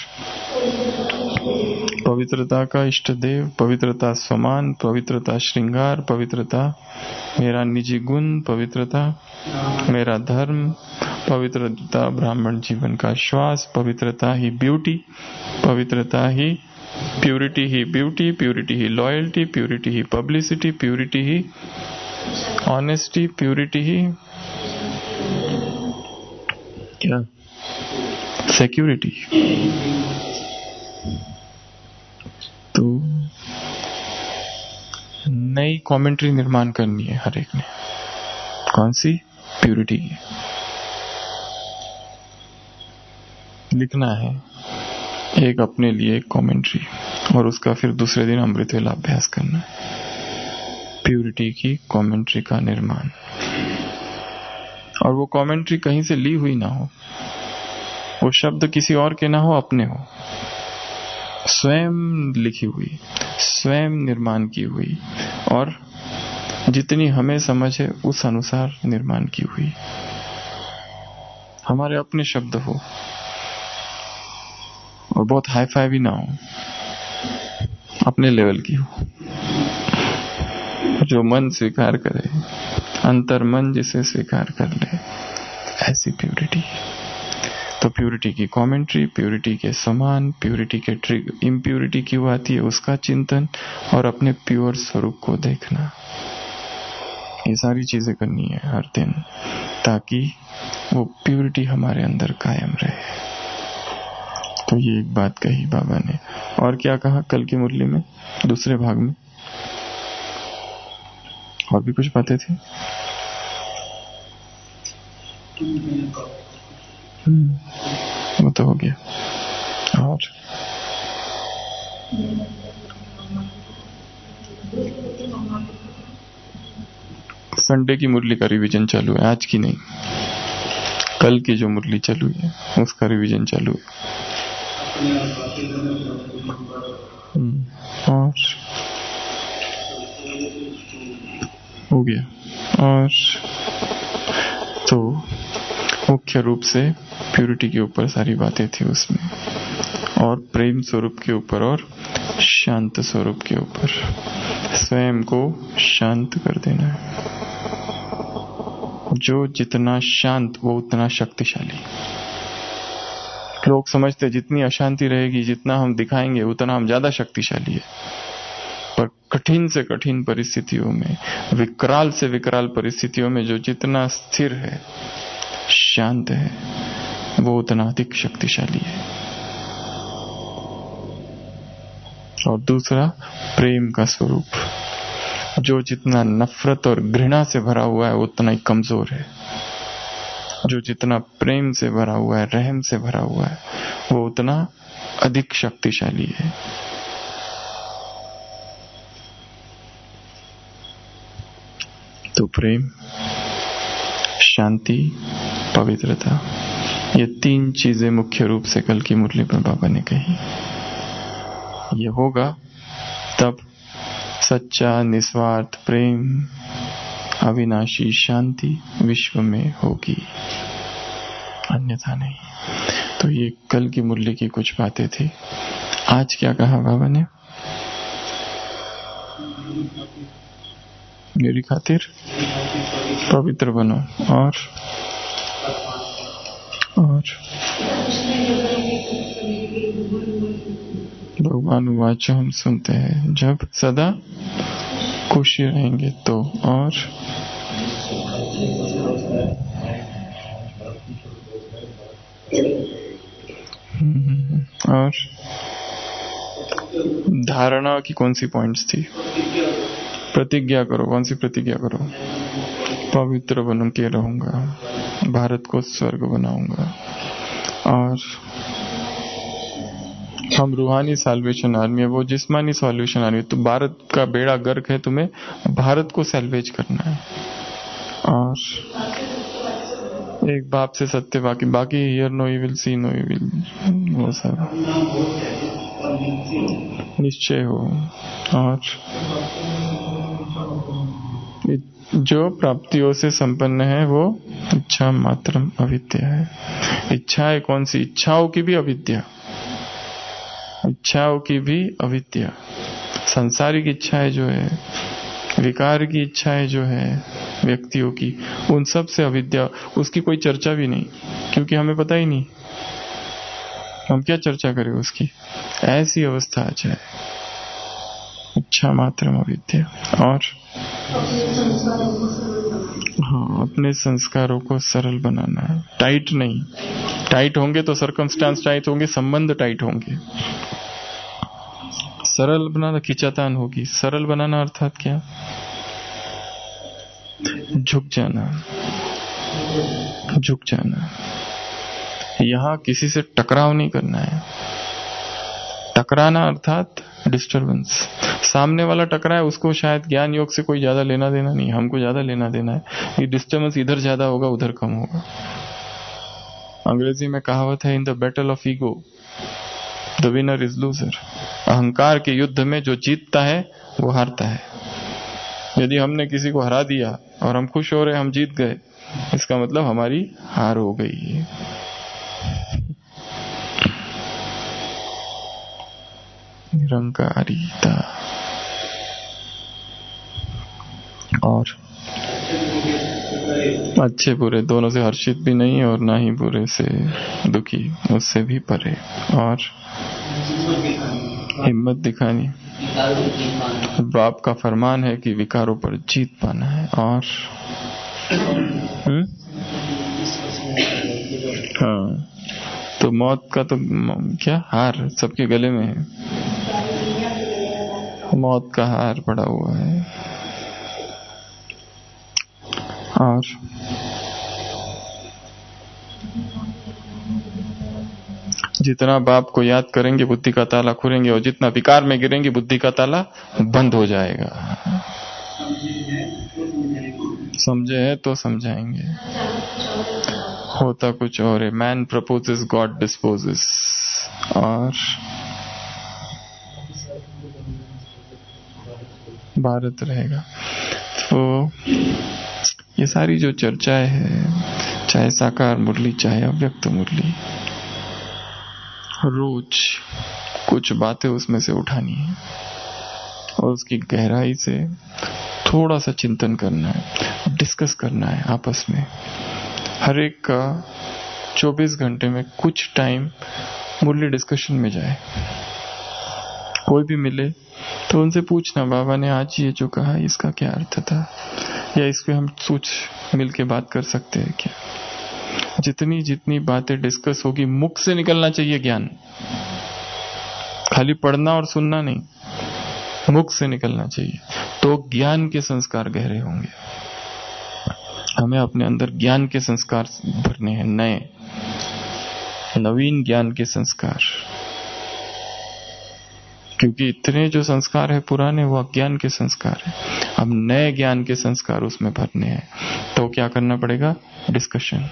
पवित्रता का इष्ट देव, पवित्रता समान, पवित्रता श्रृंगार, पवित्रता मेरा निजी गुण, पवित्रता मेरा धर्म, पवित्रता ब्राह्मण जीवन का श्वास, पवित्रता ही ब्यूटी, पवित्रता ही प्यूरिटी ही ब्यूटी, प्यूरिटी ही लॉयल्टी, प्यूरिटी ही पब्लिसिटी, प्यूरिटी ही ऑनेस्टी, प्यूरिटी ही क्या सिक्योरिटी। तो नई कमेंट्री निर्माण करनी है हर एक ने। कौन सी? प्यूरिटी की लिखना है एक अपने लिए एक कमेंट्री, और उसका फिर दूसरे दिन अमृत वेला अभ्यास करना है। प्यूरिटी की कमेंट्री का निर्माण, और वो कमेंट्री कहीं से ली हुई ना हो, वो शब्द किसी और के ना हो, अपने हो, स्वयं लिखी हुई, स्वयं निर्माण की हुई, और जितनी हमें समझ है उस अनुसार निर्माण की हुई, हमारे अपने शब्द हो और बहुत हाई फाई भी ना हो, अपने लेवल की हो, जो मन स्वीकार करे, अंतर मन जिसे स्वीकार कर ले, ऐसी प्यूरिटी। तो प्यूरिटी की कमेंट्री, प्यूरिटी के समान, प्यूरिटी के ट्रिग, इम्प्यूरिटी क्यों आती है उसका चिंतन, और अपने प्योर स्वरूप को देखना, ये सारी चीजें करनी है हर दिन, ताकि वो प्यूरिटी हमारे अंदर कायम रहे। तो ये एक बात कही बाबा ने। और क्या कहा कल की मुरली में दूसरे भाग में? और भी कुछ बातें थी। हम्म वो तो हो गया। और संडे की मुरली का रिवीजन चालू है, आज की नहीं, कल की जो मुरली चालू है उसका रिवीजन चालू है। और हो गया। और तो मुख्य रूप से प्यूरिटी के ऊपर सारी बातें थी उसमें, और प्रेम स्वरूप के ऊपर, और शांत स्वरूप के ऊपर, स्वयं को शांत कर देना है। जो जितना शांत वो उतना शक्तिशाली। लोग समझते जितनी अशांति रहेगी, जितना हम दिखाएंगे उतना हम ज्यादा शक्तिशाली है, पर कठिन से कठिन परिस्थितियों में, विकराल से विकराल परिस्थितियों में जो जितना स्थिर है, शांत है, वो उतना अधिक शक्तिशाली है। और दूसरा प्रेम का स्वरूप, जो जितना नफरत और घृणा से भरा हुआ है उतना ही कमजोर है, जो जितना प्रेम से भरा हुआ है, रहम से भरा हुआ है, वो उतना अधिक शक्तिशाली है। तो प्रेम, शांति, पवित्रता, ये तीन चीजें मुख्य रूप से कल की मुरली में बाबा ने कही। ये होगा तब सच्चा निस्वार्थ प्रेम, अविनाशी शांति विश्व में होगी, अन्यथा नहीं। तो ये कल की मुरली की कुछ बातें थी। आज क्या कहा बाबा ने? मेरी खातिर पवित्र बनो, और और भगवान वाच हम सुनते हैं, जब सदा खुश रहेंगे तो। और और धारणा की कौन सी पॉइंट्स थी? प्रतिज्ञा करो। कौन सी प्रतिज्ञा करो? पवित्र बन के रहूंगा, भारत को स्वर्ग बनाऊंगा। और हम रूहानी सैल्वेशन आर्मी है, वो जिस्मानी सॉल्यूशन आर्मी। तो भारत का बेड़ा गर्क है, तुम्हें भारत को सैल्वेज करना है। और एक बाप से सत्य, बाकी बाकी here no you will see no you will, वो सब निश्चय हो। और जो प्राप्तियों से संपन्न है वो इच्छा मात्र अविद्या है। इच्छाएं कौन सी? इच्छाओं की भी अविद्या, इच्छाओं की भी अविद्या। सांसारिक इच्छाएं जो है, विकार की इच्छाएं जो है व्यक्तियों की, उन सब से अविद्या। उसकी कोई चर्चा भी नहीं, क्योंकि हमें पता ही नहीं, हम क्या चर्चा करें उसकी। ऐसी अवस्था आ जाए, इच्छा मात्र अविद्या। और हाँ, अपने संस्कारों को सरल बनाना है, टाइट नहीं। टाइट होंगे तो सर्कमस्टांस टाइट होंगे, संबंध टाइट होंगे। सरल बनाना खिंचातान होगी। सरल बनाना अर्थात क्या? झुक जाना, झुक जाना। यहां किसी से टकराव नहीं करना है। टकराना अर्थात डिस्टरबेंस। सामने वाला टकराए, उसको शायद ज्ञान योग से कोई ज्यादा लेना देना नहीं, हमको ज्यादा लेना देना है। ये डिस्टरबेंस इधर ज्यादा होगा, उधर कम होगा। अंग्रेजी में कहावत है, in the battle of ego the winner is loser. अहंकार के युद्ध में जो जीतता है वो हारता है। यदि हमने किसी को हरा दिया और हम खुश हो रहे हम जीत गए, इसका मतलब हमारी हार हो गई। निरंकारिता। और अच्छे बुरे दोनों से हर्षित भी नहीं और ना ही बुरे से दुखी, उससे भी परे। और हिम्मत दिखानी। बाप का फरमान है कि विकारों पर जीत पाना है। और हुँ? हाँ, तो मौत का तो क्या हार सबके गले में है। मौत का हार पड़ा हुआ है। और जितना बाप को याद करेंगे बुद्धि का ताला खुलेंगे, और जितना विकार में गिरेंगे बुद्धि का ताला बंद हो जाएगा। समझे है तो समझाएंगे। होता कुछ और है। Man proposes, God disposes. और भारत रहेगा। तो ये सारी जो चर्चाएं है, चाहे साकार मुरली चाहे अव्यक्त मुरली, रोज कुछ बातें उसमें से उठानी है और उसकी गहराई से थोड़ा सा चिंतन करना है, डिस्कस करना है आपस में। हर एक का चौबीस घंटे में कुछ टाइम मुरली डिस्कशन में जाए। कोई भी मिले तो उनसे पूछना, बाबा ने आज ये जो कहा इसका क्या अर्थ था, या इस पे हम सोच मिल के बात कर सकते हैं क्या। जितनी जितनी बातें डिस्कस होगी, मुख से निकलना चाहिए ज्ञान, खाली पढ़ना और सुनना नहीं, मुख से निकलना चाहिए। तो ज्ञान के संस्कार गहरे होंगे। हमें अपने अंदर ज्ञान के संस्कार भरने हैं, नए नवीन ज्ञान के संस्कार। क्योंकि इतने जो संस्कार है पुराने, वो अज्ञान के संस्कार है। अब नए ज्ञान के संस्कार उसमें भरने हैं। तो क्या करना पड़ेगा? डिस्कशन।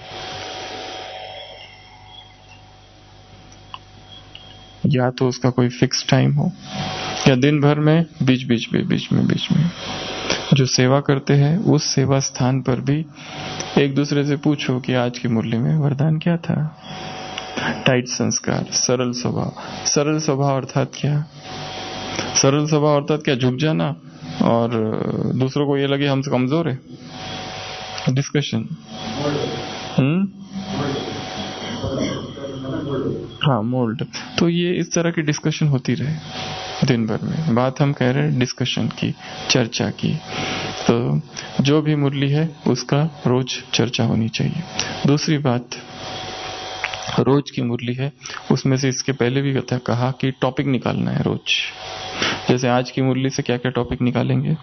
या तो उसका कोई फिक्स टाइम हो, या दिन भर में बीच बीच में बीच में बीच में जो सेवा करते हैं उस सेवा स्थान पर भी एक दूसरे से पूछो कि आज की मुरली में वरदान क्या था। टाइट संस्कार, सरल स्वभाव। सरल स्वभाव अर्थात क्या? सरल स्वभाव अर्थात क्या? झुक जाना और दूसरों को ये लगे हमसे कमजोर है। डिस्कशन। हम्म हाँ, मोल्ड। तो ये इस तरह की डिस्कशन होती रहे। दिन भर में। बात हम कह रहे हैं डिस्कशन की, चर्चा की। तो जो भी मुरली है उसका रोज चर्चा होनी चाहिए। दूसरी बात, रोज की मुरली है उसमें से इसके पहले भी कहा कि टॉपिक निकालना है रोज। जैसे आज की मुरली से क्या क्या टॉपिक निकालेंगे?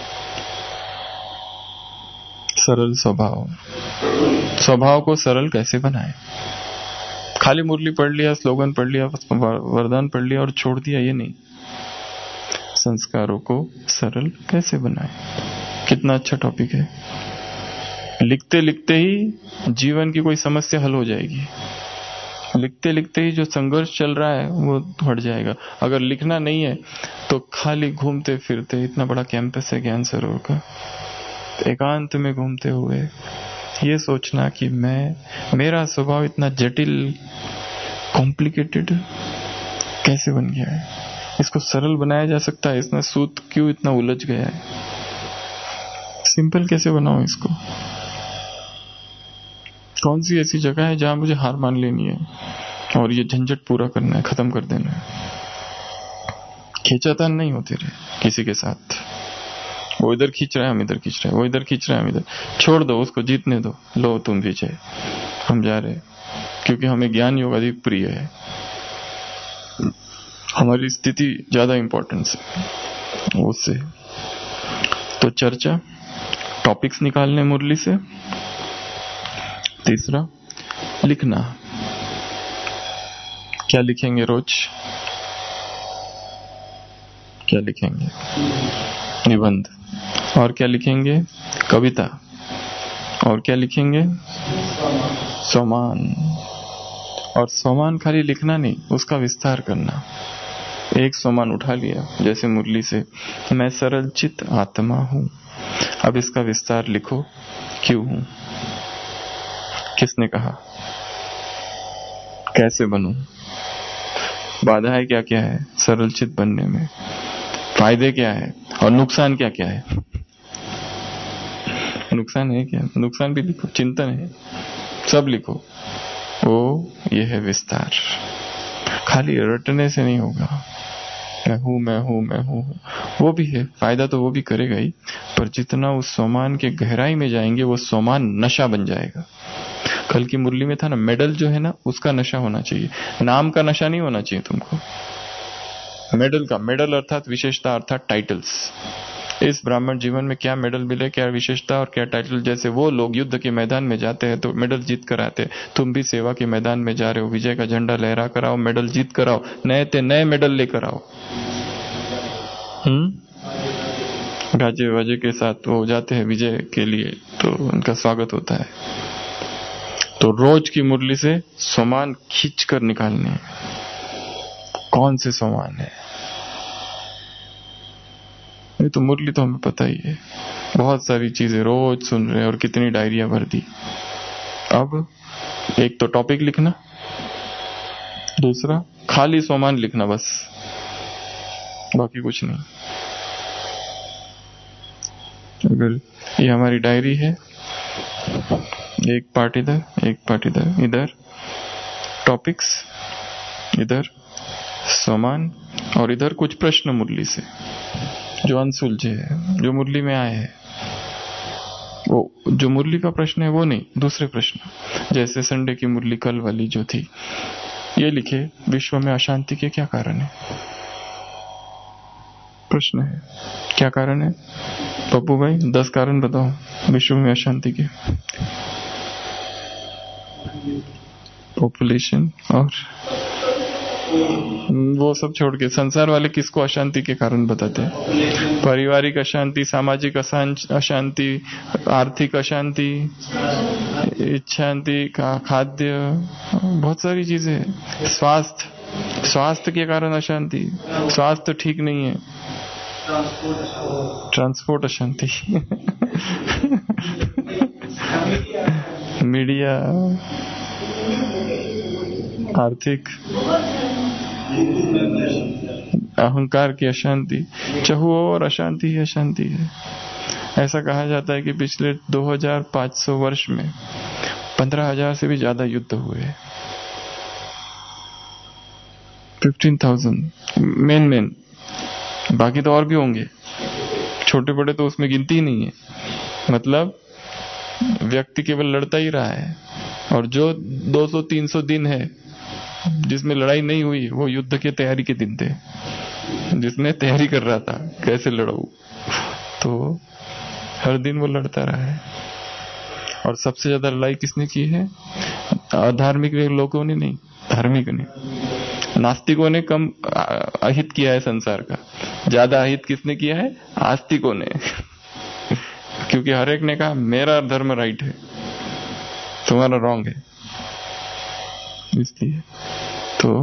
सरल स्वभाव, स्वभाव को सरल कैसे बनाए। खाली मुरली पढ़ लिया, स्लोगन पढ़ लिया, वरदान पढ़ लिया और छोड़ दिया, ये नहीं। संस्कारों को सरल कैसे बनाए, कितना अच्छा टॉपिक है। लिखते लिखते ही जीवन की कोई समस्या हल हो जाएगी। लिखते लिखते ही जो संघर्ष चल रहा है वो हट जाएगा। अगर लिखना नहीं है तो खाली घूमते फिरते, इतना बड़ा कैंपस है ज्ञान सरोवर का, एकांत में घूमते हुए ये सोचना कि मैं, मेरा स्वभाव इतना जटिल, कॉम्प्लिकेटेड कैसे बन गया है, इसको सरल बनाया जा सकता है, इसमें सूत क्यों इतना उलझ गया है, सिंपल कैसे बनाऊं इसको। कौन सी ऐसी जगह है जहां मुझे हार मान लेनी है और ये झंझट पूरा करना है, खत्म कर देना है। खींचातान नहीं होते रहे किसी के साथ, वो इधर खींच रहा है हम इधर खींच रहे हैं, वो इधर खींच रहा है हम इधर, छोड़ दो उसको, जीतने दो, लो तुम विजय, हम जा रहे, क्योंकि हमें ज्ञान योग अधिक प्रिय है, हमारी स्थिति ज्यादा इंपॉर्टेंस है उससे। तो चर्चा, टॉपिक्स निकालने मुरली से। तीसरा, लिखना। क्या लिखेंगे रोज? क्या लिखेंगे? निबंध। और क्या लिखेंगे? कविता। और क्या लिखेंगे? सोमान। और सोमान खाली लिखना नहीं, उसका विस्तार करना। एक सोमान उठा लिया जैसे मुरली से, मैं सरल चित आत्मा हूं, अब इसका विस्तार लिखो, क्यों हूं, किसने कहा, कैसे बनूं, बाधाएं क्या क्या है सरल चित बनने में, फायदे क्या है और नुकसान क्या क्या है। नुकसान है क्या, नुकसान भी लिखो, चिंतन है, सब लिखो। वो ये है विस्तार। खाली रटने से नहीं होगा, मैं हूं मैं हूं मैं हूं, वो भी है, फायदा तो वो भी करेगा ही, पर जितना उस सोमान के गहराई में जाएंगे वो सोमान नशा बन जाएगा। कल की मुरली में था ना, मेडल जो है ना उसका नशा होना चाहिए, नाम का नशा नहीं होना चाहिए तुमको। मेडल का, मेडल अर्थात विशेषता, अर्थात टाइटल्स। इस ब्राह्मण जीवन में क्या मेडल मिले, क्या विशेषता और क्या टाइटल। जैसे वो लोग युद्ध के मैदान में जाते हैं तो मेडल जीत कर आते, तुम भी सेवा के मैदान में जा रहे हो, विजय का झंडा लहरा कर आओ, मेडल जीत कर आओ, नए ते नए मेडल लेकर आओ। हम्म गाजे वाजे के साथ वो जाते हैं विजय के लिए, तो उनका स्वागत होता है। तो रोज की मुरली से सोमान खींच कर निकालने, कौन से सोमान है। ये तो मुरली तो हमें पता ही है, बहुत सारी चीजें रोज सुन रहे हैं और कितनी डायरिया भर दी। अब एक तो टॉपिक लिखना, दूसरा खाली सोमान लिखना, बस बाकी कुछ नहीं। अगर ये हमारी डायरी है, एक पार्ट इधर, एक पार्ट इधर, इधर टॉपिक्स, इधर सोमान, और इधर कुछ प्रश्न मुरली से जो अनसुलझे है, जो मुरली में आए हैं। वो जो मुरली का प्रश्न है वो नहीं, दूसरे प्रश्न। जैसे संडे की मुरली कल वाली जो थी, ये लिखे, विश्व में अशांति के क्या कारण है। प्रश्न है, क्या कारण है पप्पू भाई, दस कारण बताओ विश्व में अशांति के। पॉपुलेशन और वो सब छोड़ के संसार वाले किसको अशांति के कारण बताते हैं? पारिवारिक अशांति, सामाजिक अशांति, आर्थिक अशांति, इच्छांति, खाद्य, बहुत सारी चीजें। स्वास्थ्य, स्वास्थ्य के कारण अशांति, स्वास्थ्य ठीक नहीं है, ट्रांसपोर्ट अशांति, मीडिया, आर्थिक, अहंकार की अशांति, चहु और अशांति ही अशांति है। ऐसा कहा जाता है कि पिछले दो हज़ार पाँच सौ वर्ष में पंद्रह हज़ार से भी ज्यादा युद्ध हुए। पंद्रह हज़ार मेन मेन बाकी तो और भी होंगे, छोटे बड़े तो उसमें गिनती ही नहीं है। मतलब व्यक्ति केवल लड़ता ही रहा है, और जो दो सौ तीन सौ दिन है जिसमें लड़ाई नहीं हुई, वो युद्ध की तैयारी के दिन थे, जिसने तैयारी कर रहा था कैसे लड़ाऊं, तो हर दिन वो लड़ता रहा है। और सबसे ज्यादा लड़ाई किसने की है? अधार्मिक लोगों ने नहीं, धार्मिक ने। नास्तिकों ने कम अहित किया है संसार का, ज्यादा अहित किसने किया है? आस्तिकों ने। क्योंकि हर एक ने कहा मेरा धर्म राइट है, तुम्हारा रॉन्ग है। इसलिए तो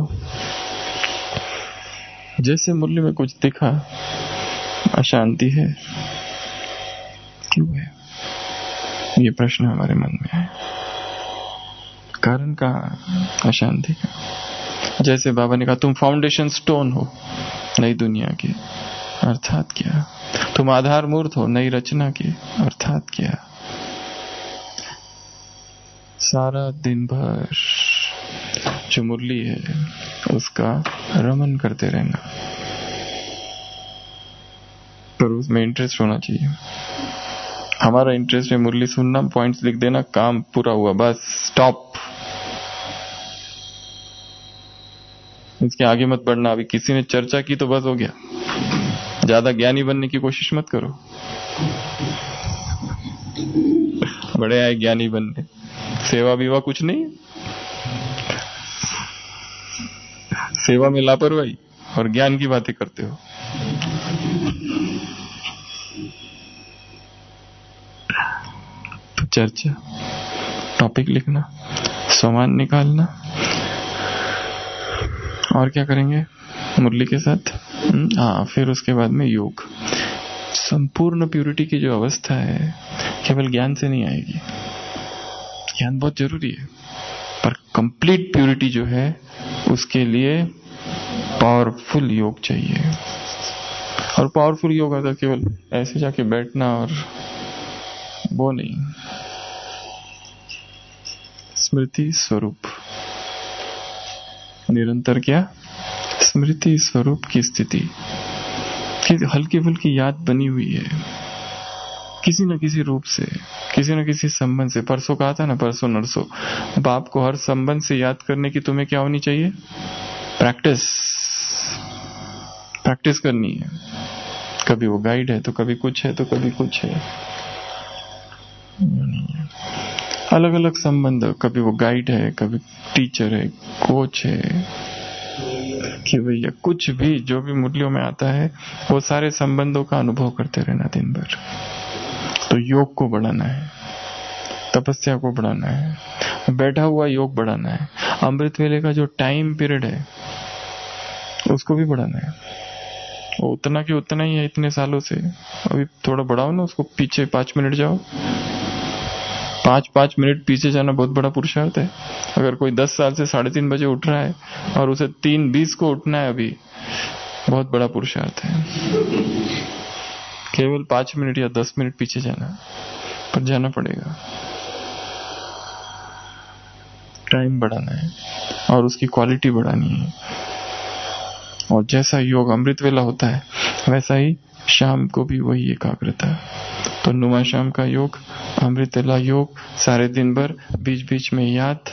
जैसे मुरली में कुछ दिखा, अशांति है, क्यों है? ये प्रश्न हमारे मन में है। कारण का अशांति का। जैसे बाबा ने कहा तुम फाउंडेशन स्टोन हो नई दुनिया की, अर्थात क्या? तुम आधार मूर्त हो नई रचना की, अर्थात क्या? सारा दिन भर जो मुरली है उसका रमन करते रहना, पर उसमें इंटरेस्ट होना चाहिए। हमारा इंटरेस्ट है मुरली सुनना, पॉइंट्स लिख देना, काम पूरा हुआ, बस स्टॉप। इसके आगे मत बढ़ना। अभी किसी ने चर्चा की तो बस हो गया, ज्यादा ज्ञानी बनने की कोशिश मत करो। बड़े आए ज्ञानी बनने, सेवा विवा कुछ नहीं, सेवा में लापरवाही और ज्ञान की बातें करते हो। तो चर्चा, टॉपिक लिखना, सामान निकालना, और क्या करेंगे मुरली के साथ? हाँ, फिर उसके बाद में योग। संपूर्ण प्यूरिटी की जो अवस्था है केवल ज्ञान से नहीं आएगी। ज्ञान बहुत जरूरी है, पर कंप्लीट प्यूरिटी जो है उसके लिए पावरफुल योग चाहिए। और पावरफुल योग आता केवल ऐसे जाके बैठना और वो नहीं, स्मृति स्वरूप, निरंतर क्या? स्मृति स्वरूप की स्थिति, कि हल्की फुल्की याद बनी हुई है किसी न किसी रूप से, किसी न किसी संबंध से। परसों कहा था ना, परसों नरसों, बाप को हर संबंध से याद करने की तुम्हें क्या होनी चाहिए? प्रैक्टिस। प्रैक्टिस करनी है। कभी वो गाइड है तो कभी कुछ है तो कभी कुछ है, अलग अलग संबंध। कभी वो गाइड है, कभी टीचर है, कोच है, कि भैया कुछ भी जो भी मुरलियों में आता है वो सारे संबंधों का अनुभव करते रहना दिन भर। तो योग को बढ़ाना है, तपस्या को बढ़ाना है, बैठा हुआ योग बढ़ाना है, अमृत वेले का जो टाइम पीरियड है उसको भी बढ़ाना है। वो उतना कि उतना ही है इतने सालों से, अभी थोड़ा बढ़ाओ ना उसको, पीछे पांच मिनट जाओ। पांच पांच मिनट पीछे जाना बहुत बड़ा पुरुषार्थ है। अगर कोई दस साल से साढ़े तीन बजे उठ रहा है और उसे तीन बीस को उठना है, अभी बहुत बड़ा पुरुषार्थ है। केवल पांच मिनट या दस मिनट पीछे जाना, पर जाना पड़ेगा। टाइम बढ़ाना है और उसकी क्वालिटी बढ़ानी है। और जैसा योग अमृत वेला होता है वैसा ही शाम को भी वही एकाग्रता। तो नुमा शाम का योग, अमृत वेला योग, सारे दिन भर बीच बीच में याद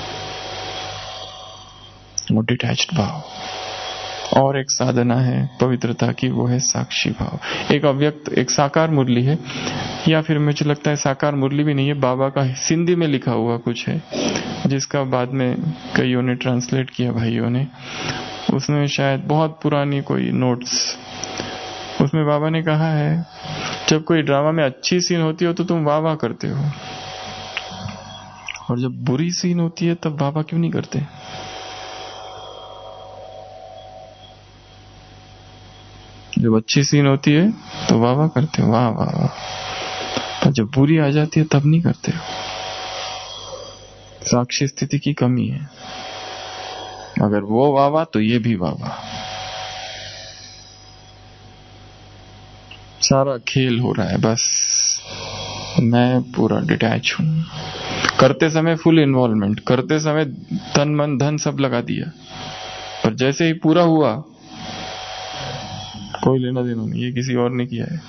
और डिटैच्ड भाव। और एक साधना है पवित्रता की, वो है साक्षी भाव। एक अव्यक्त, एक साकार मुरली है, या फिर मुझे लगता है साकार मुरली भी नहीं है, बाबा का सिंधी में लिखा हुआ कुछ है जिसका बाद में कईयों ने ट्रांसलेट किया, भाइयों ने। उसमें शायद बहुत पुरानी कोई नोट्स, उसमें बाबा ने कहा है जब कोई ड्रामा में अच्छी सीन होती हो तो तुम वाह वाह करते हो, और जब बुरी सीन होती है तब वाह वाह क्यों नहीं करते? जब अच्छी सीन होती है तो वाह वाह करते हो, वाह वाह वाह, पर जब बुरी आ जाती है तब नहीं करते हो। साक्षी स्थिति की कमी है। अगर वो वाह वाह तो ये भी वाह वाह। सारा खेल हो रहा है, बस मैं पूरा डिटैच हूं। करते समय फुल इन्वॉल्वमेंट, करते समय तन मन धन सब लगा दिया, पर जैसे ही पूरा हुआ कोई लेना देना नहीं, ये किसी और ने किया है,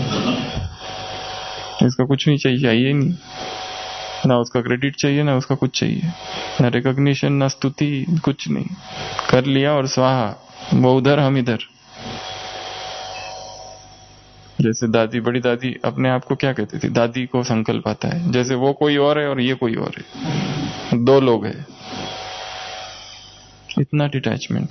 इसका कुछ नहीं चाहिए, चाहिए नहीं, ना उसका क्रेडिट चाहिए ना उसका कुछ चाहिए, ना रिकॉग्निशन ना स्तुति, कुछ नहीं, कर लिया और स्वाहा, वो उधर हम इधर। जैसे दादी, बड़ी दादी अपने आप को क्या कहती थी, दादी को संकल्प आता है जैसे वो कोई और है और ये कोई और है, दो लोग हैं, इतना डिटैचमेंट।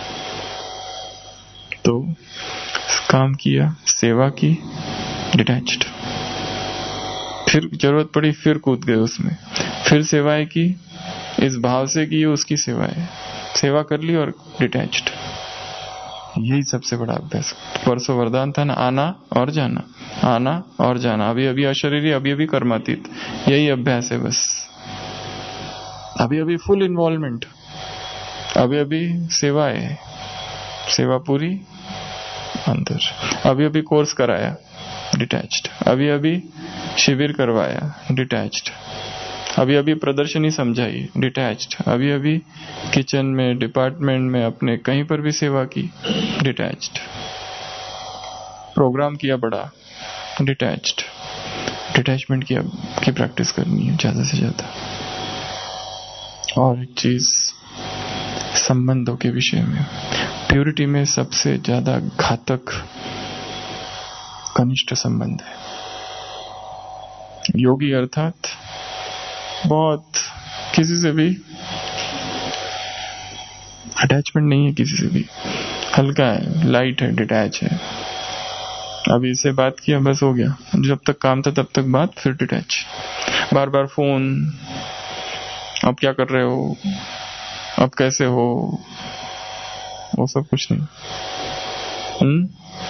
तो काम किया, सेवा की, डिटैच्ड, फिर जरूरत पड़ी फिर कूद गए उसमें, फिर सेवाएं की, इस भाव से की उसकी सेवाएं, सेवा कर ली और डिटैच्ड। यही सबसे बड़ा अभ्यास। परसों वरदान था ना, आना और जाना, आना और जाना, अभी अभी अशरीरी, अभी अभी कर्मातीत, यही अभ्यास है बस। अभी अभी फुल इन्वॉल्वमेंट, अभी अभी सेवाएं, सेवा पूरी अंदर, अभी अभी कोर्स कराया, डिटैच्ड, अभी अभी शिविर करवाया, डिटैच्ड, अभी अभी प्रदर्शनी समझाई, डिटैच्ड, अभी अभी किचन में, डिपार्टमेंट में, अपने कहीं पर भी सेवा की, डिटैच्ड, प्रोग्राम किया बड़ा, डिटैच्ड। डिटैचमेंट की की प्रैक्टिस करनी है ज्यादा से ज्यादा। और एक चीज संबंधों के विषय में, प्योरिटी में सबसे ज्यादा घातक कनिष्ठ संबंध है। योगी अर्थात बहुत किसी से भी अटैचमेंट नहीं है, किसी से भी हल्का है, लाइट है, डिटैच है, अभी इससे बात किया बस हो गया, जब तक काम था तब तक बात, फिर डिटैच, बार बार फोन, अब क्या कर रहे हो, अब कैसे हो, वो सब कुछ नहीं। हम्म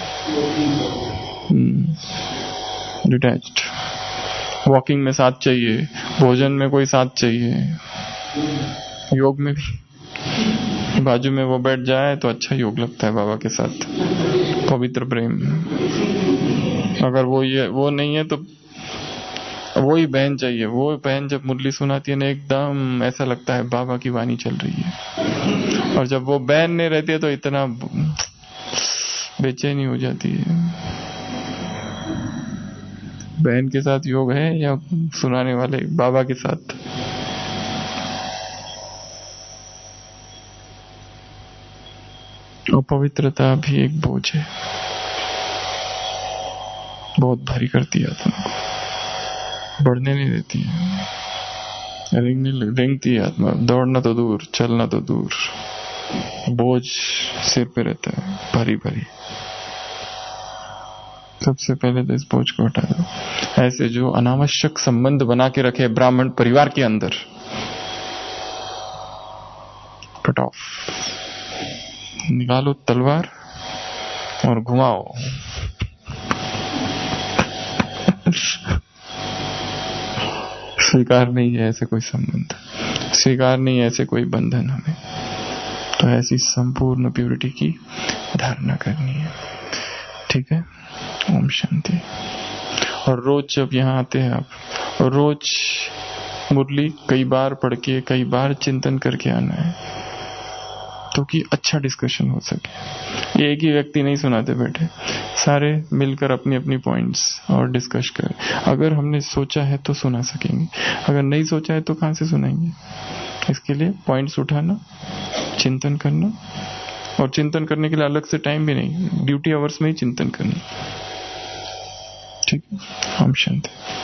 हम्म डिटैच्ड। वॉकिंग में साथ चाहिए, भोजन में कोई साथ चाहिए, योग में भी बाजू में वो बैठ जाए तो अच्छा योग लगता है बाबा के साथ, पवित्र प्रेम। अगर वो ये वो नहीं है तो वो ही बहन चाहिए, वो बहन जब मुरली सुनाती है ना एकदम ऐसा लगता है बाबा की वाणी चल रही है, और जब वो बहन नहीं रहती है तो इतना बेचैनी हो जाती है। बहन के साथ योग है या सुनाने वाले बाबा के साथ? अपवित्रता भी एक बोझ है, बहुत भारी करती है आत्मा को, बढ़ने नहीं देती है, रेंगने रेंगती है आत्मा, दौड़ना तो दूर, चलना तो दूर, बोझ सिर पे रहता है भारी भारी। सबसे पहले तो इस बोझ को हटा दो। ऐसे जो अनावश्यक संबंध बना के रखे ब्राह्मण परिवार के अंदर, कट ऑफ, निकालो तलवार और घुमाओ। स्वीकार नहीं है ऐसे कोई संबंध, स्वीकार नहीं है ऐसे कोई बंधन हमें, तो ऐसी संपूर्ण प्योरिटी की धारणा करनी है। ठीक है, ओम शांति। और रोज जब यहाँ आते हैं आप, रोज मुरली कई बार पढ़ के, कई बार चिंतन करके आना है, तो कि अच्छा डिस्कशन हो सके। ये एक ही व्यक्ति नहीं सुनाते बैठे, सारे मिलकर अपनी अपनी पॉइंट्स और डिस्कस कर। अगर हमने सोचा है तो सुना सकेंगे, अगर नहीं सोचा है तो कहां से सुनाएंगे? इसके लिए पॉइंट्स उठाना, चिंतन करना, और चिंतन करने के लिए अलग से टाइम भी नहीं, ड्यूटी आवर्स में ही चिंतन करना। ठीक है, हम शांति।